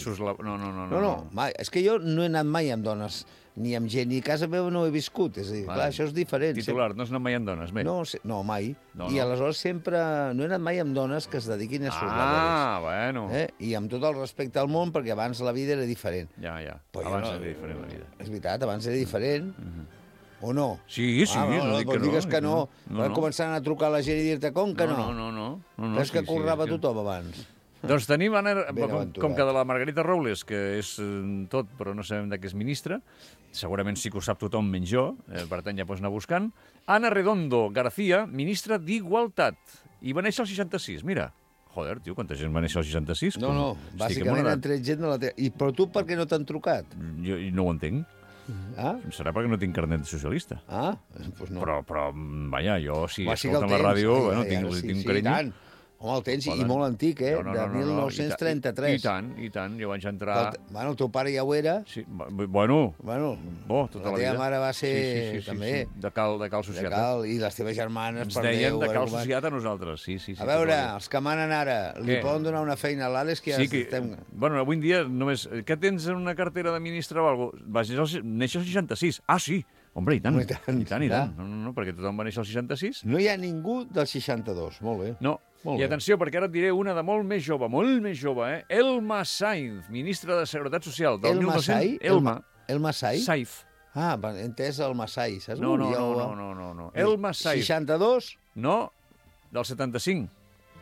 No, mai. És que jo no he anat mai amb dones, ni amb gent, ni a casa meva no he viscut. És a dir, clar, això és diferent. Titular, no has anat mai amb dones, bé. No, mai. I aleshores sempre... No he anat mai amb dones que es dediquin a sus labores. Bueno. I amb tot el respecte al món, perquè abans la vida era diferent. Ja. Abans era diferent la vida. És veritat, abans era diferent. O no? Sí, no dic que no. Digues que no. Van començar a trucar a la gent i dir-te com que no. No. És que currava tothom abans. Doncs tenim, com que de la Margarita Robles, que és tot, però no sabem de què és ministra, segurament sí que ho sap tothom menys jo, per tant ja pots anar buscant, Ana Redondo García, ministra d'Igualtat, i va néixer al 66, mira. Joder, tio, quanta gent va néixer al 66? No, bàsicament han tret gent de la teva... Però tu per què no t'han trucat? Jo no ho entenc. Serà perquè no tinc carnet de socialista. Doncs no. Però vaja, jo si escolten la ràdio, tinc un carinyo. Home, el tens, i molt antic, de 1933. I tant, jo vaig entrar... Bueno, el teu pare ja ho era. Sí, bueno, tota la vida. La teva mare va ser, també... De Cal Societat. I les teves germanes, per Déu... Ens deien de Cal Societat a nosaltres, sí. A veure, els que manen ara, li poden donar una feina a l'Àlex que ja estem... Bueno, avui en dia només... Què tens en una cartera de ministre o alguna cosa? Vas néixer al 66. Ah, sí. Hombre, i tant. No, perquè tothom va néixer al 66. No hi ha ningú del 62, molt bé. No, i atenció, perquè ara et diré una de molt més jove, Elma Sainz, ministra de Seguretat Social. Elma Sainz? Elma Sainz? Sainz. Ah, entès el Masai, saps? No. Elma Sainz. 62? No, del 75.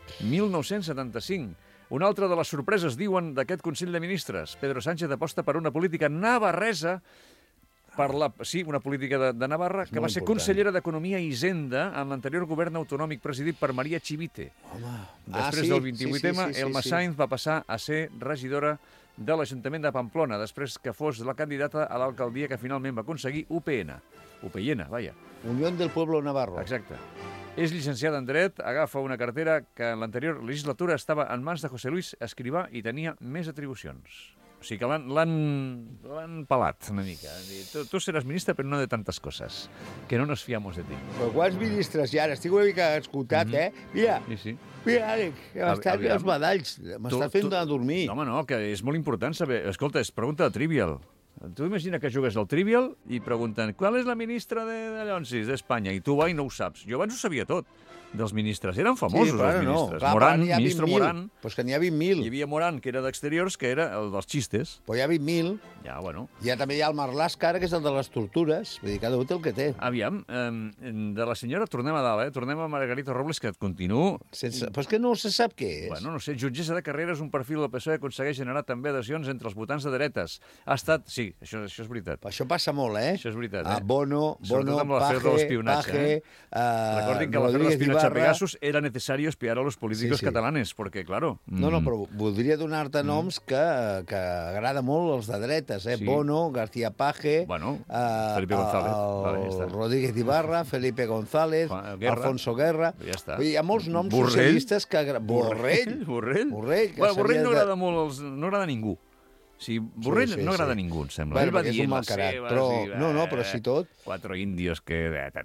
1975. Una altra de les sorpreses, diuen, d'aquest Consell de Ministres. Pedro Sánchez aposta per una política navarresa una política de Navarra, que va ser consellera d'Economia i Hisenda en l'anterior govern autonòmic presidit per Maria Chivite. Després del 28M, Elma Sainz va passar a ser regidora de l'Ajuntament de Pamplona, després que fos la candidata a l'alcaldia que finalment va aconseguir UPN, vaja. Unión del Pueblo Navarro. Exacte. És llicenciada en Dret, agafa una cartera que en l'anterior legislatura estava en mans de José Luis Escrivá i tenia més atribucions. O sigui que l'han pelat una mica. Tu seràs ministre, però no de tantes coses, que no nos fiamos de ti. Però quants ministres hi ha? Estic una mica escoltat, Mira, Àlex, m'estan els badalls. M'estàs fent de dormir. No, home, no, que és molt important saber... Escolta, és pregunta de Trivial. Tu imagina que jugues al Trivial i pregunten ¿cuál es la ministra de Llonsis, d'Espanya? I tu i no ho saps. Jo abans ho sabia tot. Dels ministres. Eren famosos, els ministres. Morán, ministre Morán. Però és que n'hi ha 20.000. Hi havia Morán, que era d'Exteriors, que era el dels xistes. Però hi ha 20.000. Ja, bueno. També hi ha el Marlaska, que és el de les tortures. Vull dir, cada un té el que té. Aviam, de la senyora tornem a dalt, Tornem a Margarita Robles, que et continuo. Però és que no se sap què és. Bueno, no sé, jutgessa de carrera és un perfil del PSOE que aconsegueix generar també adhesions entre els votants de dretes. Ha estat... Sí, això és veritat. Això passa molt, Això és veritat, Bono, Paje, recordin que l'afer de l'espionatge a Pegasus era necesario espiar a los políticos catalanes, perquè, claro... No, però voldria donar-te noms que agrada molt els de dretes, Bono, García Paje, Felipe González, Rodríguez Ibarra, Felipe González, Alfonso Guerra... Hi ha molts noms socialistes que... Borrell? Borrell no agrada molt, no agrada a ningú. Sí, Borrell no agrada a ningú, em sembla. Ell va dir les seves... però sí tot. Quatre índios que...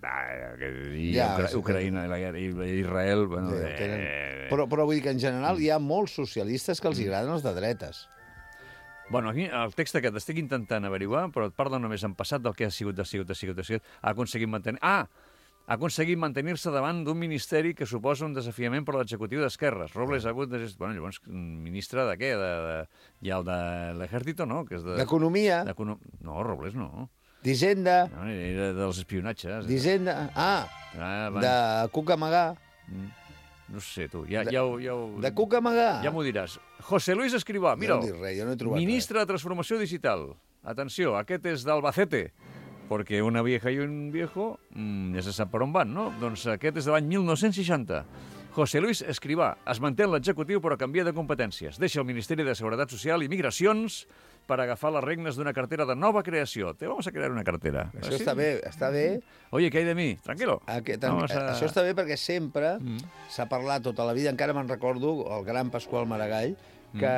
Ucraïna i Israel... Però vull dir que en general hi ha molts socialistes que els agraden els de dretes. Bueno, aquí el text aquest estic intentant averiguar, però et parla només en passat del que ha sigut, ha aconseguit mantenir... Ha aconseguit mantenir-se davant d'un ministeri que suposa un desafiament per a l'executiu d'esquerres. Robles ha hagut de... Bueno, llavors, ministre de què? Hi ha el de l'Ejército, no? D'Economia. No, Robles no. D'Hisenda. No, era dels espionatges. D'Hisenda. De Cucamagà. No sé, tu. De Cucamagà. Ja m'ho diràs. José Luis Escrivá, mira, ministre de Transformació Digital. Atenció, aquest és d'Albacete. Perquè una vieja i un viejo ja se sap per on van, no? Doncs aquest és de l'any 1960. José Luis Escrivá es manté en l'executiu però canvia de competències. Deixa el Ministeri de Seguretat Social i Migracions per agafar les regnes d'una cartera de nova creació. Te vamos a crear una cartera. Això està bé, està bé. Oye, ¿qué hay de mí? Tranquilo. Això està bé perquè sempre s'ha parlat tota la vida, encara me'n recordo, el gran Pasqual Maragall, que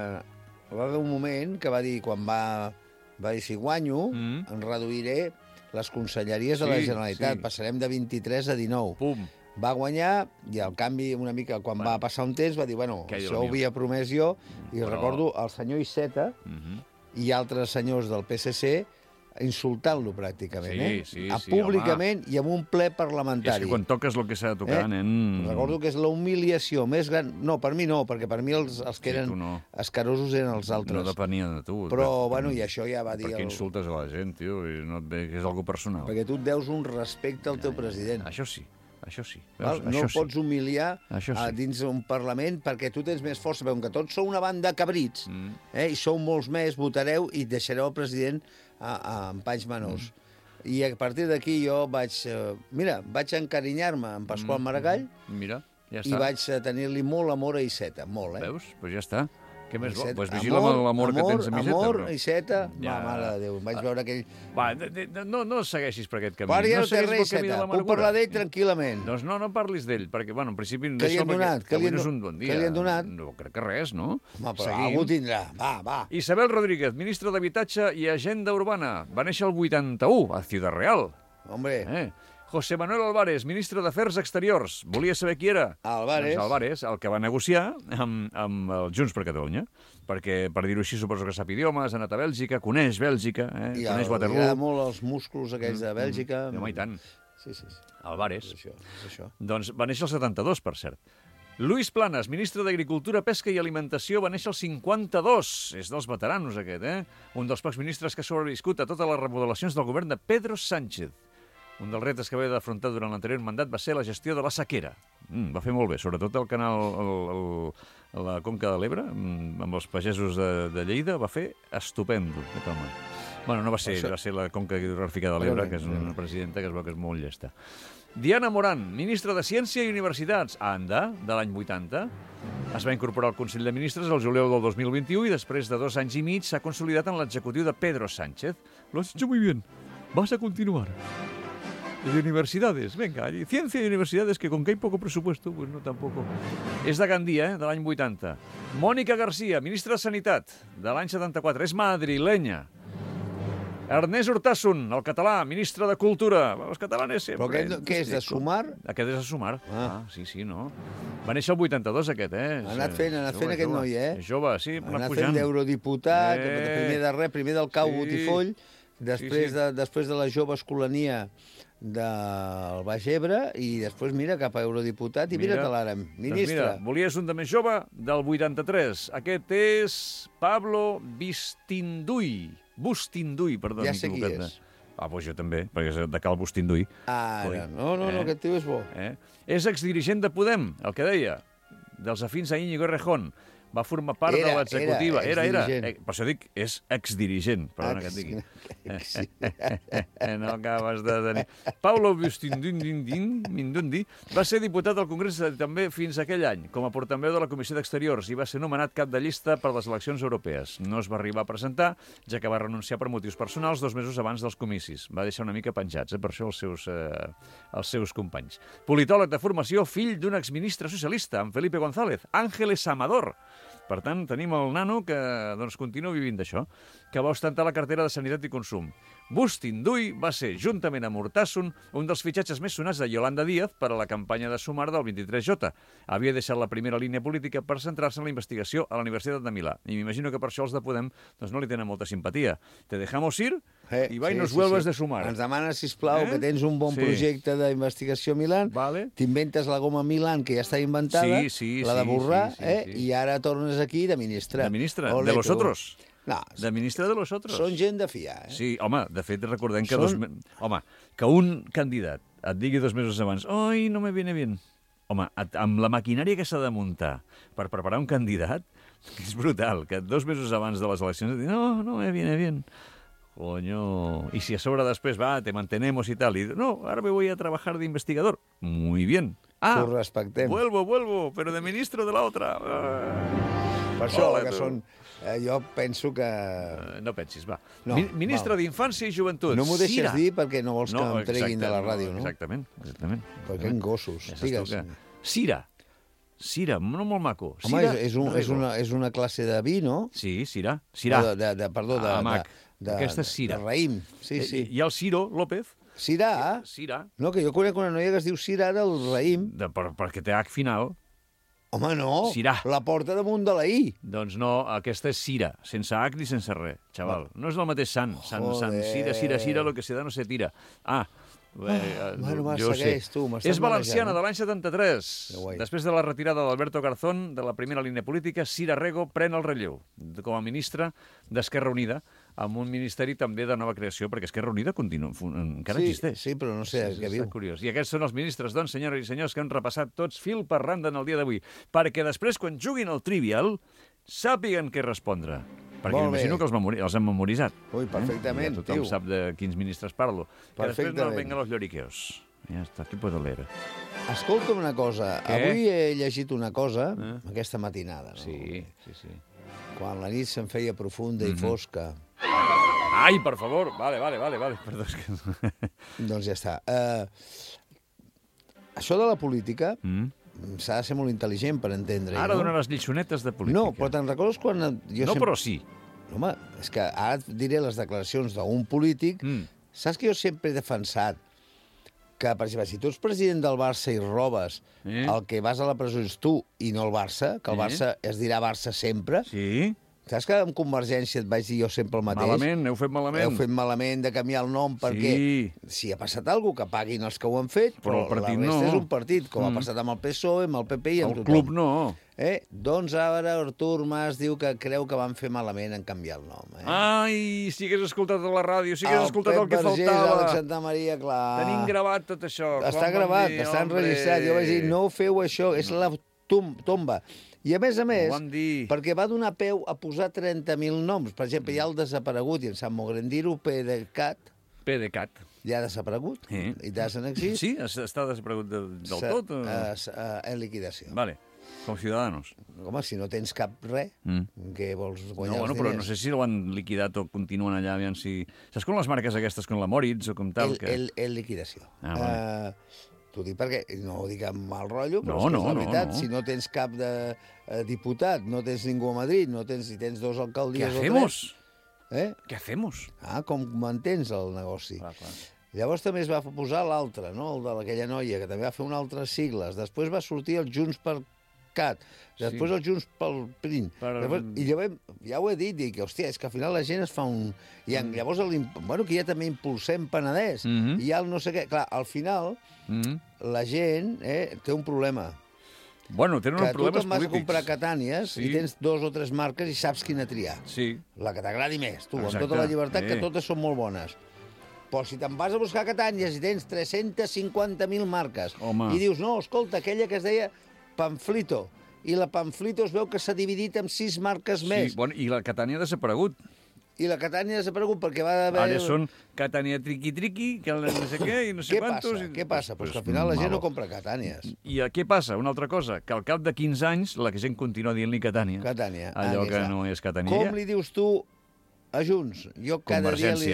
va haver un moment que va dir, quan va dir, si guanyo, en reduiré les conselleries de la Generalitat. Passarem de 23 a 19. Pum. Va guanyar, i al canvi, una mica, quan va passar un temps, va dir, bueno, això ho havia promès jo, i recordo el senyor Iceta i altres senyors del PSC insultant-lo pràcticament, públicament i amb un ple parlamentari. És que quan toques el que s'ha de tocar, nen... Recordo que és la humiliació més gran... No, per mi no, perquè per mi els que eren escarosos eren els altres. No depenia de tu. Però, bueno, i això ja va dir... Per què insultes a la gent, tio? No et ve que és algo personal. Perquè tu et deus un respecte al teu president. Això sí. No pots humiliar dins un Parlament perquè tu tens més força, perquè que tots sou una banda de cabrits, i sou molts més, votareu i deixareu el president en panys menors. I a partir d'aquí jo vaig encarinyar-me amb Pasqual Maragall i vaig tenir-li molt amor a Iceta, molt, Veus? Doncs ja està. Què més vol? Iceta. Pues vigila amb l'amor que tens a miseta. Amor, no? Iceta, Ja. mare de Déu, vaig veure aquell... Va, no segueixis per aquest camí. Pari no el carrer, segueixis pel camí de Iceta, l'amargura. puc parlar d'ell tranquil·lament. Doncs no parlis d'ell, perquè, bueno, en principi... Què li han donat? Avui no és un bon dia. Què li han donat? No crec que res, no? Home, però algú tindrà. Va. Isabel Rodríguez, ministra d'Habitatge i Agenda Urbana. Va néixer el 81, a Ciudad Real. Hombre. José Manuel Álvarez, ministre d'Afers Exteriors. Volia saber qui era? Álvarez. Doncs Álvarez, el que va negociar amb el Junts per Catalunya. Perquè, per dir-ho així, suposo que sap idiomes, ha anat a Bèlgica, coneix Bèlgica, coneix Waterloo. Li agrada molt els músculs aquells de Bèlgica. Home, i tant. Sí. Álvarez. És això. Doncs va néixer el 72, per cert. Luis Planas, ministre d'Agricultura, Pesca i Alimentació, va néixer el 52. És dels veteranos, aquest, Un dels pocs ministres que ha sobreviscut a totes les remodelacions del govern de Pedro Sánchez. Un dels reptes que havia d'afrontar durant l'anterior mandat va ser la gestió de la sequera. Va fer molt bé, sobretot el canal, la Conca de l'Ebre, amb els pagesos de Lleida, va fer estupendo, aquest home. Bueno, no va ser, va ser la Conca Hidrogràfica de l'Ebre, que és una presidenta que es veu que és molt llesta. Diana Morant, ministra de Ciència i Universitats, de l'any 80, es va incorporar al Consell de Ministres el juliol del 2021 i després de 2 anys i mig s'ha consolidat en l'executiu de Pedro Sánchez. Lo has hecho muy bien. Vas a continuar. De universidades, venga, ciencia y universidades, que con que hay poco presupuesto, pues no tampoco. És de Gandia, de l'any 80. Mònica García, ministra de Sanitat, de l'any 74, és madrilenya. Ernest Urtasun, el català, ministre de Cultura. Els catalanes sempre... Però què és, de Sumar? Aquest és de Sumar. Sí, no. Va néixer el 82, aquest, Ha anat fent aquest noi, És jove, sí, ha anat fent d'eurodiputat, primer del Cau Botifoll, després de la jove escolania del Baix Ebre i després, mira, cap a eurodiputat i mira-te l'ara, ministre. Doncs mira, volies un de més jove, del 83. Aquest és Pablo Bustinduy, perdó. Ja sé qui és. Doncs jo també, perquè és de Cal Bustinduy. No, aquest tio és bo. És exdirigent de Podem, el que deia, dels afins a Íñigo Errejón. Va formar part de l'executiva. Era. Per això dic, és exdirigent. Perdona que et digui. No acabes de tenir... Paulo Bustinduy va ser diputat al Congrés també fins aquell any, com a portaveu de la Comissió d'Exteriors, i va ser nomenat cap de llista per les eleccions europees. No es va arribar a presentar, ja que va renunciar per motius personals 2 mesos abans dels comicis. Va deixar una mica penjats, per això els seus companys. Politòleg de formació, fill d'un exministre socialista, en Felipe González, Ángeles Amador. Per tant, tenim el nano que continua vivint d'això, que va ostentar la cartera de Sanitat i Consum. Bustinduy va ser, juntament amb Urtasun, un dels fitxatges més sonats de Yolanda Díaz per a la campanya de Sumar del 23J. Havia deixat la primera línia política per centrar-se en la investigació a la Universitat de Milà. I m'imagino que per això els de Podem no li tenen molta simpatia. Te dejamos ir i va i nos vuelves de Sumar. Ens demana, sisplau, que tens un bon projecte d'investigació a Milán, t'inventes la goma Milán, que ja està inventada, la de borrar, i ara tornes aquí de ministre. De ministre, de los otros. No. De ministre de los otros. Són gent de fiar, Sí, home, de fet, recordem que que un candidat et digui 2 mesos abans «Ai, no me viene bien». Home, amb la maquinària que s'ha de muntar per preparar un candidat, és brutal, que 2 mesos abans de les eleccions et digui «No, no me viene bien». Coño. Y si a sobra después te mantenemos y tal. Y no, ahora me voy a trabajar de investigador. Muy bien. T'ho respectem. Vuelvo, pero de ministro de la otra. Per això, que són... Jo penso que... No pensis, va. Ministre d'Infància i Joventut. No m'ho deixes dir perquè no vols que em treguin de la ràdio, no? Exactament. Perquè en gossos. Digues. Cira, no molt maco. Home, és una classe de vi, no? Sí, Cira. Perdó, aquesta és Cira. De raïm, sí. I el Ciro López. Cira? No, que jo conec una noia que es diu Cira del raïm. Perquè té H final. Home, no. Cirà. La porta damunt de la I. Doncs no, aquesta és Cira, sense H ni sense res, xaval. No és el mateix sant. Sant Cira, lo que se da no se tira. Bueno, segueix, tu, m'estàs És valenciana, de l'any 73. Després de la retirada d'Alberto Garzón de la primera línia política, Cira Rego pren el relleu com a ministra d'Esquerra Unida, amb un ministeri també de nova creació, perquè Esquerra Unida encara existeix. Sí, però no sé què viu. Curiós. I aquests són els ministres, doncs, senyores i senyors, que han repassat tots fil per randa en el dia d'avui, perquè després, quan juguin al Trivial, sàpiguen què respondre. Perquè m'imagino que els han memoritzat. Ui, perfectament, tio. Tothom sap de quins ministres parlo. Que després no vengan los lloriqueos. Ja està, aquí puedo leer. Escolta'm una cosa. Avui he llegit una cosa aquesta matinada. Sí. Quan la nit se'n feia profunda i fosca. Ai, per favor. Vale. Perdó, és que... Doncs ja està. Això de la política s'ha de ser molt intel·ligent per entendre-hi. Ara donaràs lliçonetes de política. No, però te'n recordes quan... Però sí. Home, és que ara et diré les declaracions d'un polític. Saps que jo sempre he defensat que, per exemple, si tu ets president del Barça i robes, el que vas a la presó és tu i no el Barça, que el Barça es dirà Barça sempre. Sí. Saps que amb Convergència et vaig dir jo sempre el mateix? Malament, heu fet malament. Heu fet malament de canviar el nom perquè si ha passat alguna cosa, que paguin els que ho han fet, però el partit la resta no. és un partit, com ha passat amb el PSOE, amb el PP i amb tothom. El club no. Doncs ara Artur Mas diu que creu que van fer malament en canviar el nom. Ai, si hagués escoltat a la ràdio, si hagués escoltat el que Vergés, faltava. Alex Santamaria, clar. Tenim gravat tot això. Està gravat, està enregistrat. Jo vaig dir, no feu això, és la tomba. I a més, perquè va donar peu a posar 30.000 noms. Per exemple, hi ha el desaparegut, i em sap molt greu dir-ho, PDeCAT. PDeCAT. Ja ha desaparegut? It doesn't exist? Sí, està desaparegut del tot? En liquidació. Vale, com Ciudadanos. Home, si no tens cap res, què vols guanyar els diners? Però no sé si l'han liquidat o continuen allà, aviam si... Saps com les marques aquestes, com la Moritz o com tal? El liquidació. T'ho dic perquè no ho dic amb mal rotllo, però és la veritat. Si no tens cap de diputat, no tens ningú a Madrid, si tens 2 alcaldies o 3... ¿Qué hacemos? Com mantens el negoci. Clar. Llavors també es va posar l'altre, no? El de aquella noia, que també va fer unes altres sigles. Després va sortir el Junts per Cat, després el Junts pel PRIN. I llavors, ja ho he dit, dic, hòstia, és que al final la gent es fa un... I llavors, que ja també impulsem Penedès, i ja el no sé què... Clar, al final, la gent té un problema. Bueno, tenen uns problemes polítics. Que tu te'n vas a comprar Catànies i tens 2 o 3 marques i saps quina triar. Sí. La que t'agradi més, tu, amb tota la llibertat, que totes són molt bones. Però si te'n vas a buscar Catànies i tens 350.000 marques i dius, no, escolta, aquella que es deia Panflito, i la Panflito es veu que s'ha dividit en 6 marques més. I la Catània ha desaparegut. I la Catània ha desaparegut perquè va haver... Ara són Catània triqui-triqui, que no sé què, i no sé quantos... Què passa? Pues que al final la gent no compra Catànies. I què passa? Una altra cosa, que al cap de 15 anys la gent continua dient-li Catània. Catània. Allò que no és Catània. Com li dius tu a Junts? Jo cada dia li...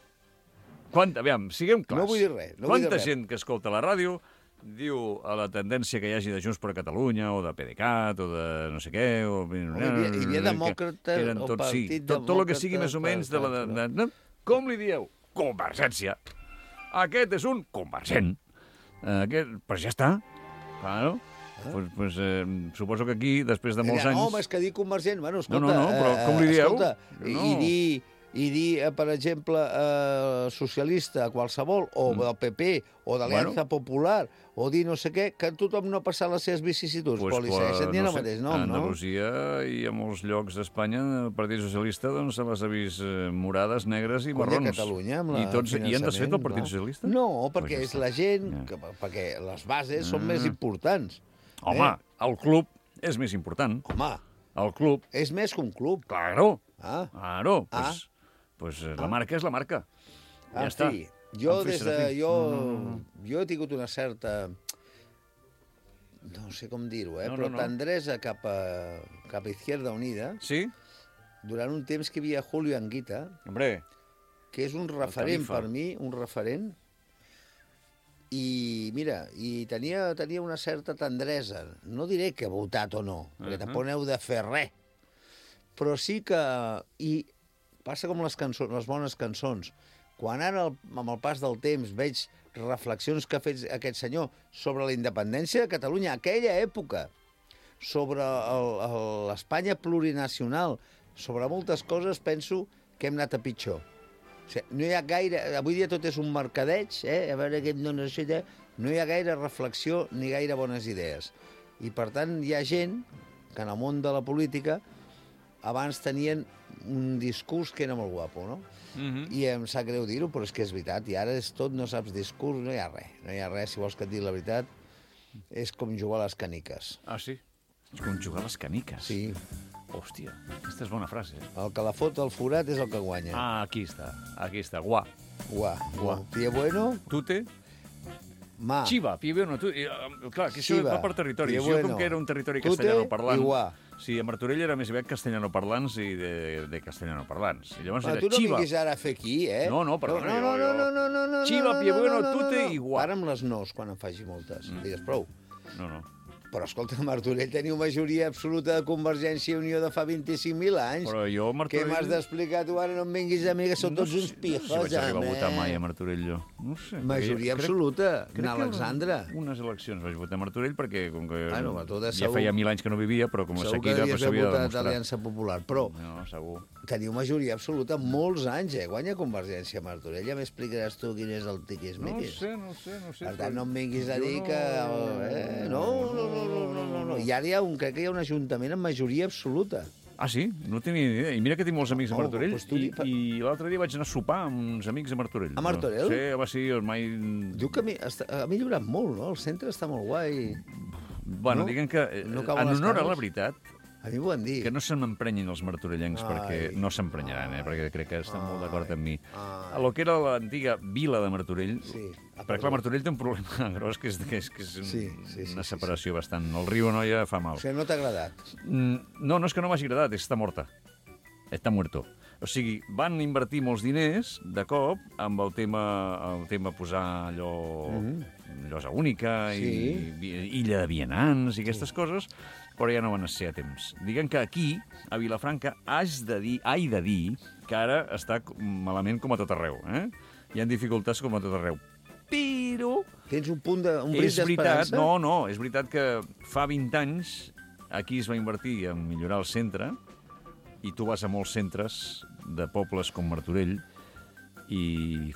Aviam, siguem clars. No vull dir res. Quanta gent que escolta la ràdio diu a la tendència que hi hagi de Junts per Catalunya, o de PDeCAT, o de no sé què, o... Hi havia demòcrates, o partit demòcrata... Tot el que sigui més o menys de la... Com li dieu? Convergència. Aquest és un convergent. Però ja està. Claro. Pues suposo que aquí, després de molts anys... No, home, és que dir convergent... Bueno, escolta... No, però com li dieu? I dir, per exemple, socialista a qualsevol, o del PP, o d'Aliança Popular, o dir no sé què, que tothom no ha passat les seves vicissituds, però li segueixen dient el mateix nom, no? A Andalusia i a molts llocs d'Espanya, el Partit Socialista se les ha vist morades, negres i marrons. I a Catalunya, amb el finançament... I han desfet el Partit Socialista? No, perquè és la gent, perquè les bases són més importants. Home, el club és més important. Home, el club... És més que un club. Claro, claro, pues la marca és la marca. Ja està. Jo he tingut una certa, no sé com dir-ho, però tendresa cap a Izquierda Unida. Sí? Durant un temps que hi havia Julio Anguita, que és un referent per mi, un referent, i mira, i tenia una certa tendresa. No diré que ha votat o no, perquè tampoc n'heu de fer res, però sí que... I passa com les bones cançons. Quan ara, amb el pas del temps, veig reflexions que ha fet aquest senyor sobre la independència de Catalunya, aquella època, sobre l'Espanya plurinacional, sobre moltes coses, penso que hem anat a pitjor. O sigui, no hi ha gaire... Avui dia tot és un mercadeig, a veure què em dona això, no hi ha gaire reflexió ni gaire bones idees. I, per tant, hi ha gent que en el món de la política abans tenien un discurs que era molt guapo, no? I em sap greu dir-ho, però és que és veritat. I ara és tot, no saps discurs, no hi ha res. No hi ha res, si vols que et digui la veritat. És com jugar a les caniques. Ah, sí? És com jugar a les caniques? Sí. Hòstia, aquesta és bona frase. El que la fot al forat és el que guanya. Ah, aquí està. Aquí està. Guà. Guà. Tío bueno. Tute. Chiva, Piebueno. Clar, que això va per territoris. Jo, com que era un territori Tute castellano-parlant... i Guà. Sí, a Martorell era més aviat castellano-parlants i de castellano-parlants. I llavors era Tu no Chiva. vinguis ara a fer aquí, eh? No, perdona. No. Chiva, Piebueno, Tute i Guà. Para amb les nos quan en faci moltes. Digues prou. No. Però, escolta, Martorell teniu majoria absoluta de Convergència i Unió de fa 25.000 anys. Però jo, Martorell... Què m'has d'explicar tu ara? No em vinguis a mi, que són tots uns pijos, No sé si vaig arribar a votar mai a Martorell, jo. No sé. Majoria absoluta, n'Alexandre. Unes eleccions vaig votar a Martorell perquè, com que ja segur, feia 1.000 anys que no vivia, però com a segur que sequera devies s'havia de votar demostrar. d'Aliança Popular. Però No, segur. teniu majoria absoluta molts anys, eh? Guanya Convergència a Martorell. Ja m'explicaràs tu quin és el tiquis-miquis. No sé. Per tant, no em vinguis a dir que... No. I ara crec que hi ha un ajuntament amb majoria absoluta. Ah, sí? No tenia ni idea. I mira que tinc molts amics a Martorell. Doncs I l'altre dia vaig anar a sopar amb uns amics a Martorell. A Martorell? Sí, mai... Diu que ha millorat molt, no? El centre està molt guai. Bueno, diguem que, en honor a la veritat, a mi m'ho han dit. Que no se m'emprenyin els martorellencs, perquè no s'emprenyaran, perquè crec que estan molt d'acord amb mi. A lo que era l'antiga vila de Martorell, perquè clar, Martorell té un problema gros, que és una separació bastant... El riu Noia fa mal. O sigui, no t'ha agradat? No és que no m'hagi agradat, és que està morta. Està muerto. O sigui, van invertir molts diners, de cop, amb el tema posar allò... llosa única i illa de vianants i aquestes coses, però ja no van ser a temps. Diguem que aquí, a Vilafranca, he de dir que ara està malament com a tot arreu. Hi ha dificultats com a tot arreu. Però... Tens un brit d'esperança? No, és veritat que fa 20 anys aquí es va invertir en millorar el centre i tu vas a molts centres de pobles com Martorell i...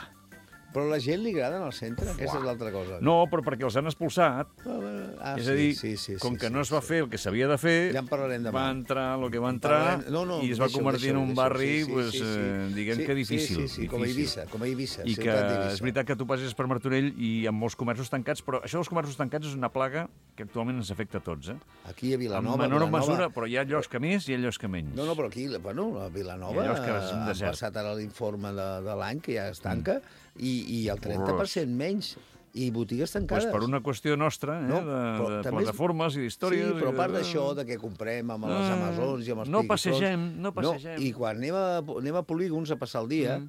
Però a la gent li agrada al centre? Aquesta és l'altra cosa. No, però perquè els han expulsat. És a dir, com que no es va fer el que s'havia de fer, ja en parlarem demà. Va entrar el que va entrar i es va convertir en un barri, diguem que difícil. Sí, com a Eivissa. I que és veritat que tu passes per Martorell i amb molts comerços tancats, però això dels comerços tancats és una plaga que actualment ens afecta a tots. Aquí a Vilanova... En menor mesura, però hi ha llocs que més i hi ha llocs que menys. No, però aquí, a Vilanova, han passat ara l'informe de l'any, que ja es tanca, i el 30% menys, i botigues tancades. Per una qüestió nostra, de plataformes i d'històries... Sí, però a part d'això, de que comprem amb les Amazons i amb els Pigifons... No passegem. I quan anem a polígons a passar el dia,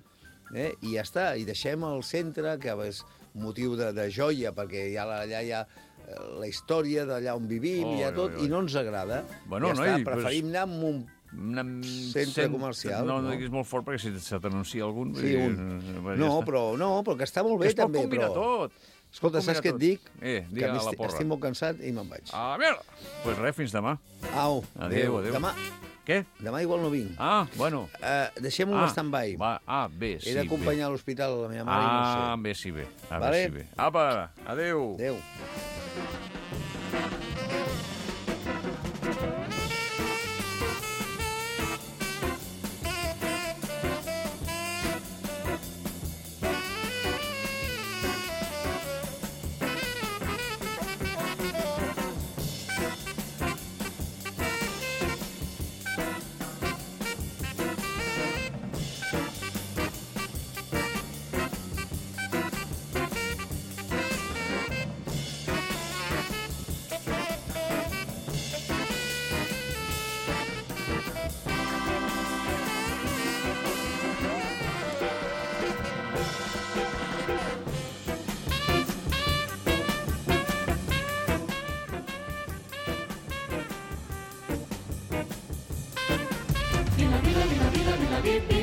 i ja està, i deixem el centre, que és motiu de joia, perquè allà hi ha la història d'allà on vivim, i tot, i no ens agrada. Ja està, preferim anar amb un centre comercial. No diguis molt fort, perquè si se t'anuncia algun... No, però que està molt bé, també. Es pot combinar tot. Escolta, saps què et dic? Que estic molt cansat i me'n vaig. Ah, mira! Doncs res, fins demà. Au. Adéu. Demà... Què? Demà igual no vinc. Ah, bueno. Deixem-ho en stand-by. Bé, sí, He d'acompanyar a l'hospital la meva mare i no sé. Bé, sí, bé. Apa, adéu. Adéu. Vila, vila, vila, vila, vila, vila.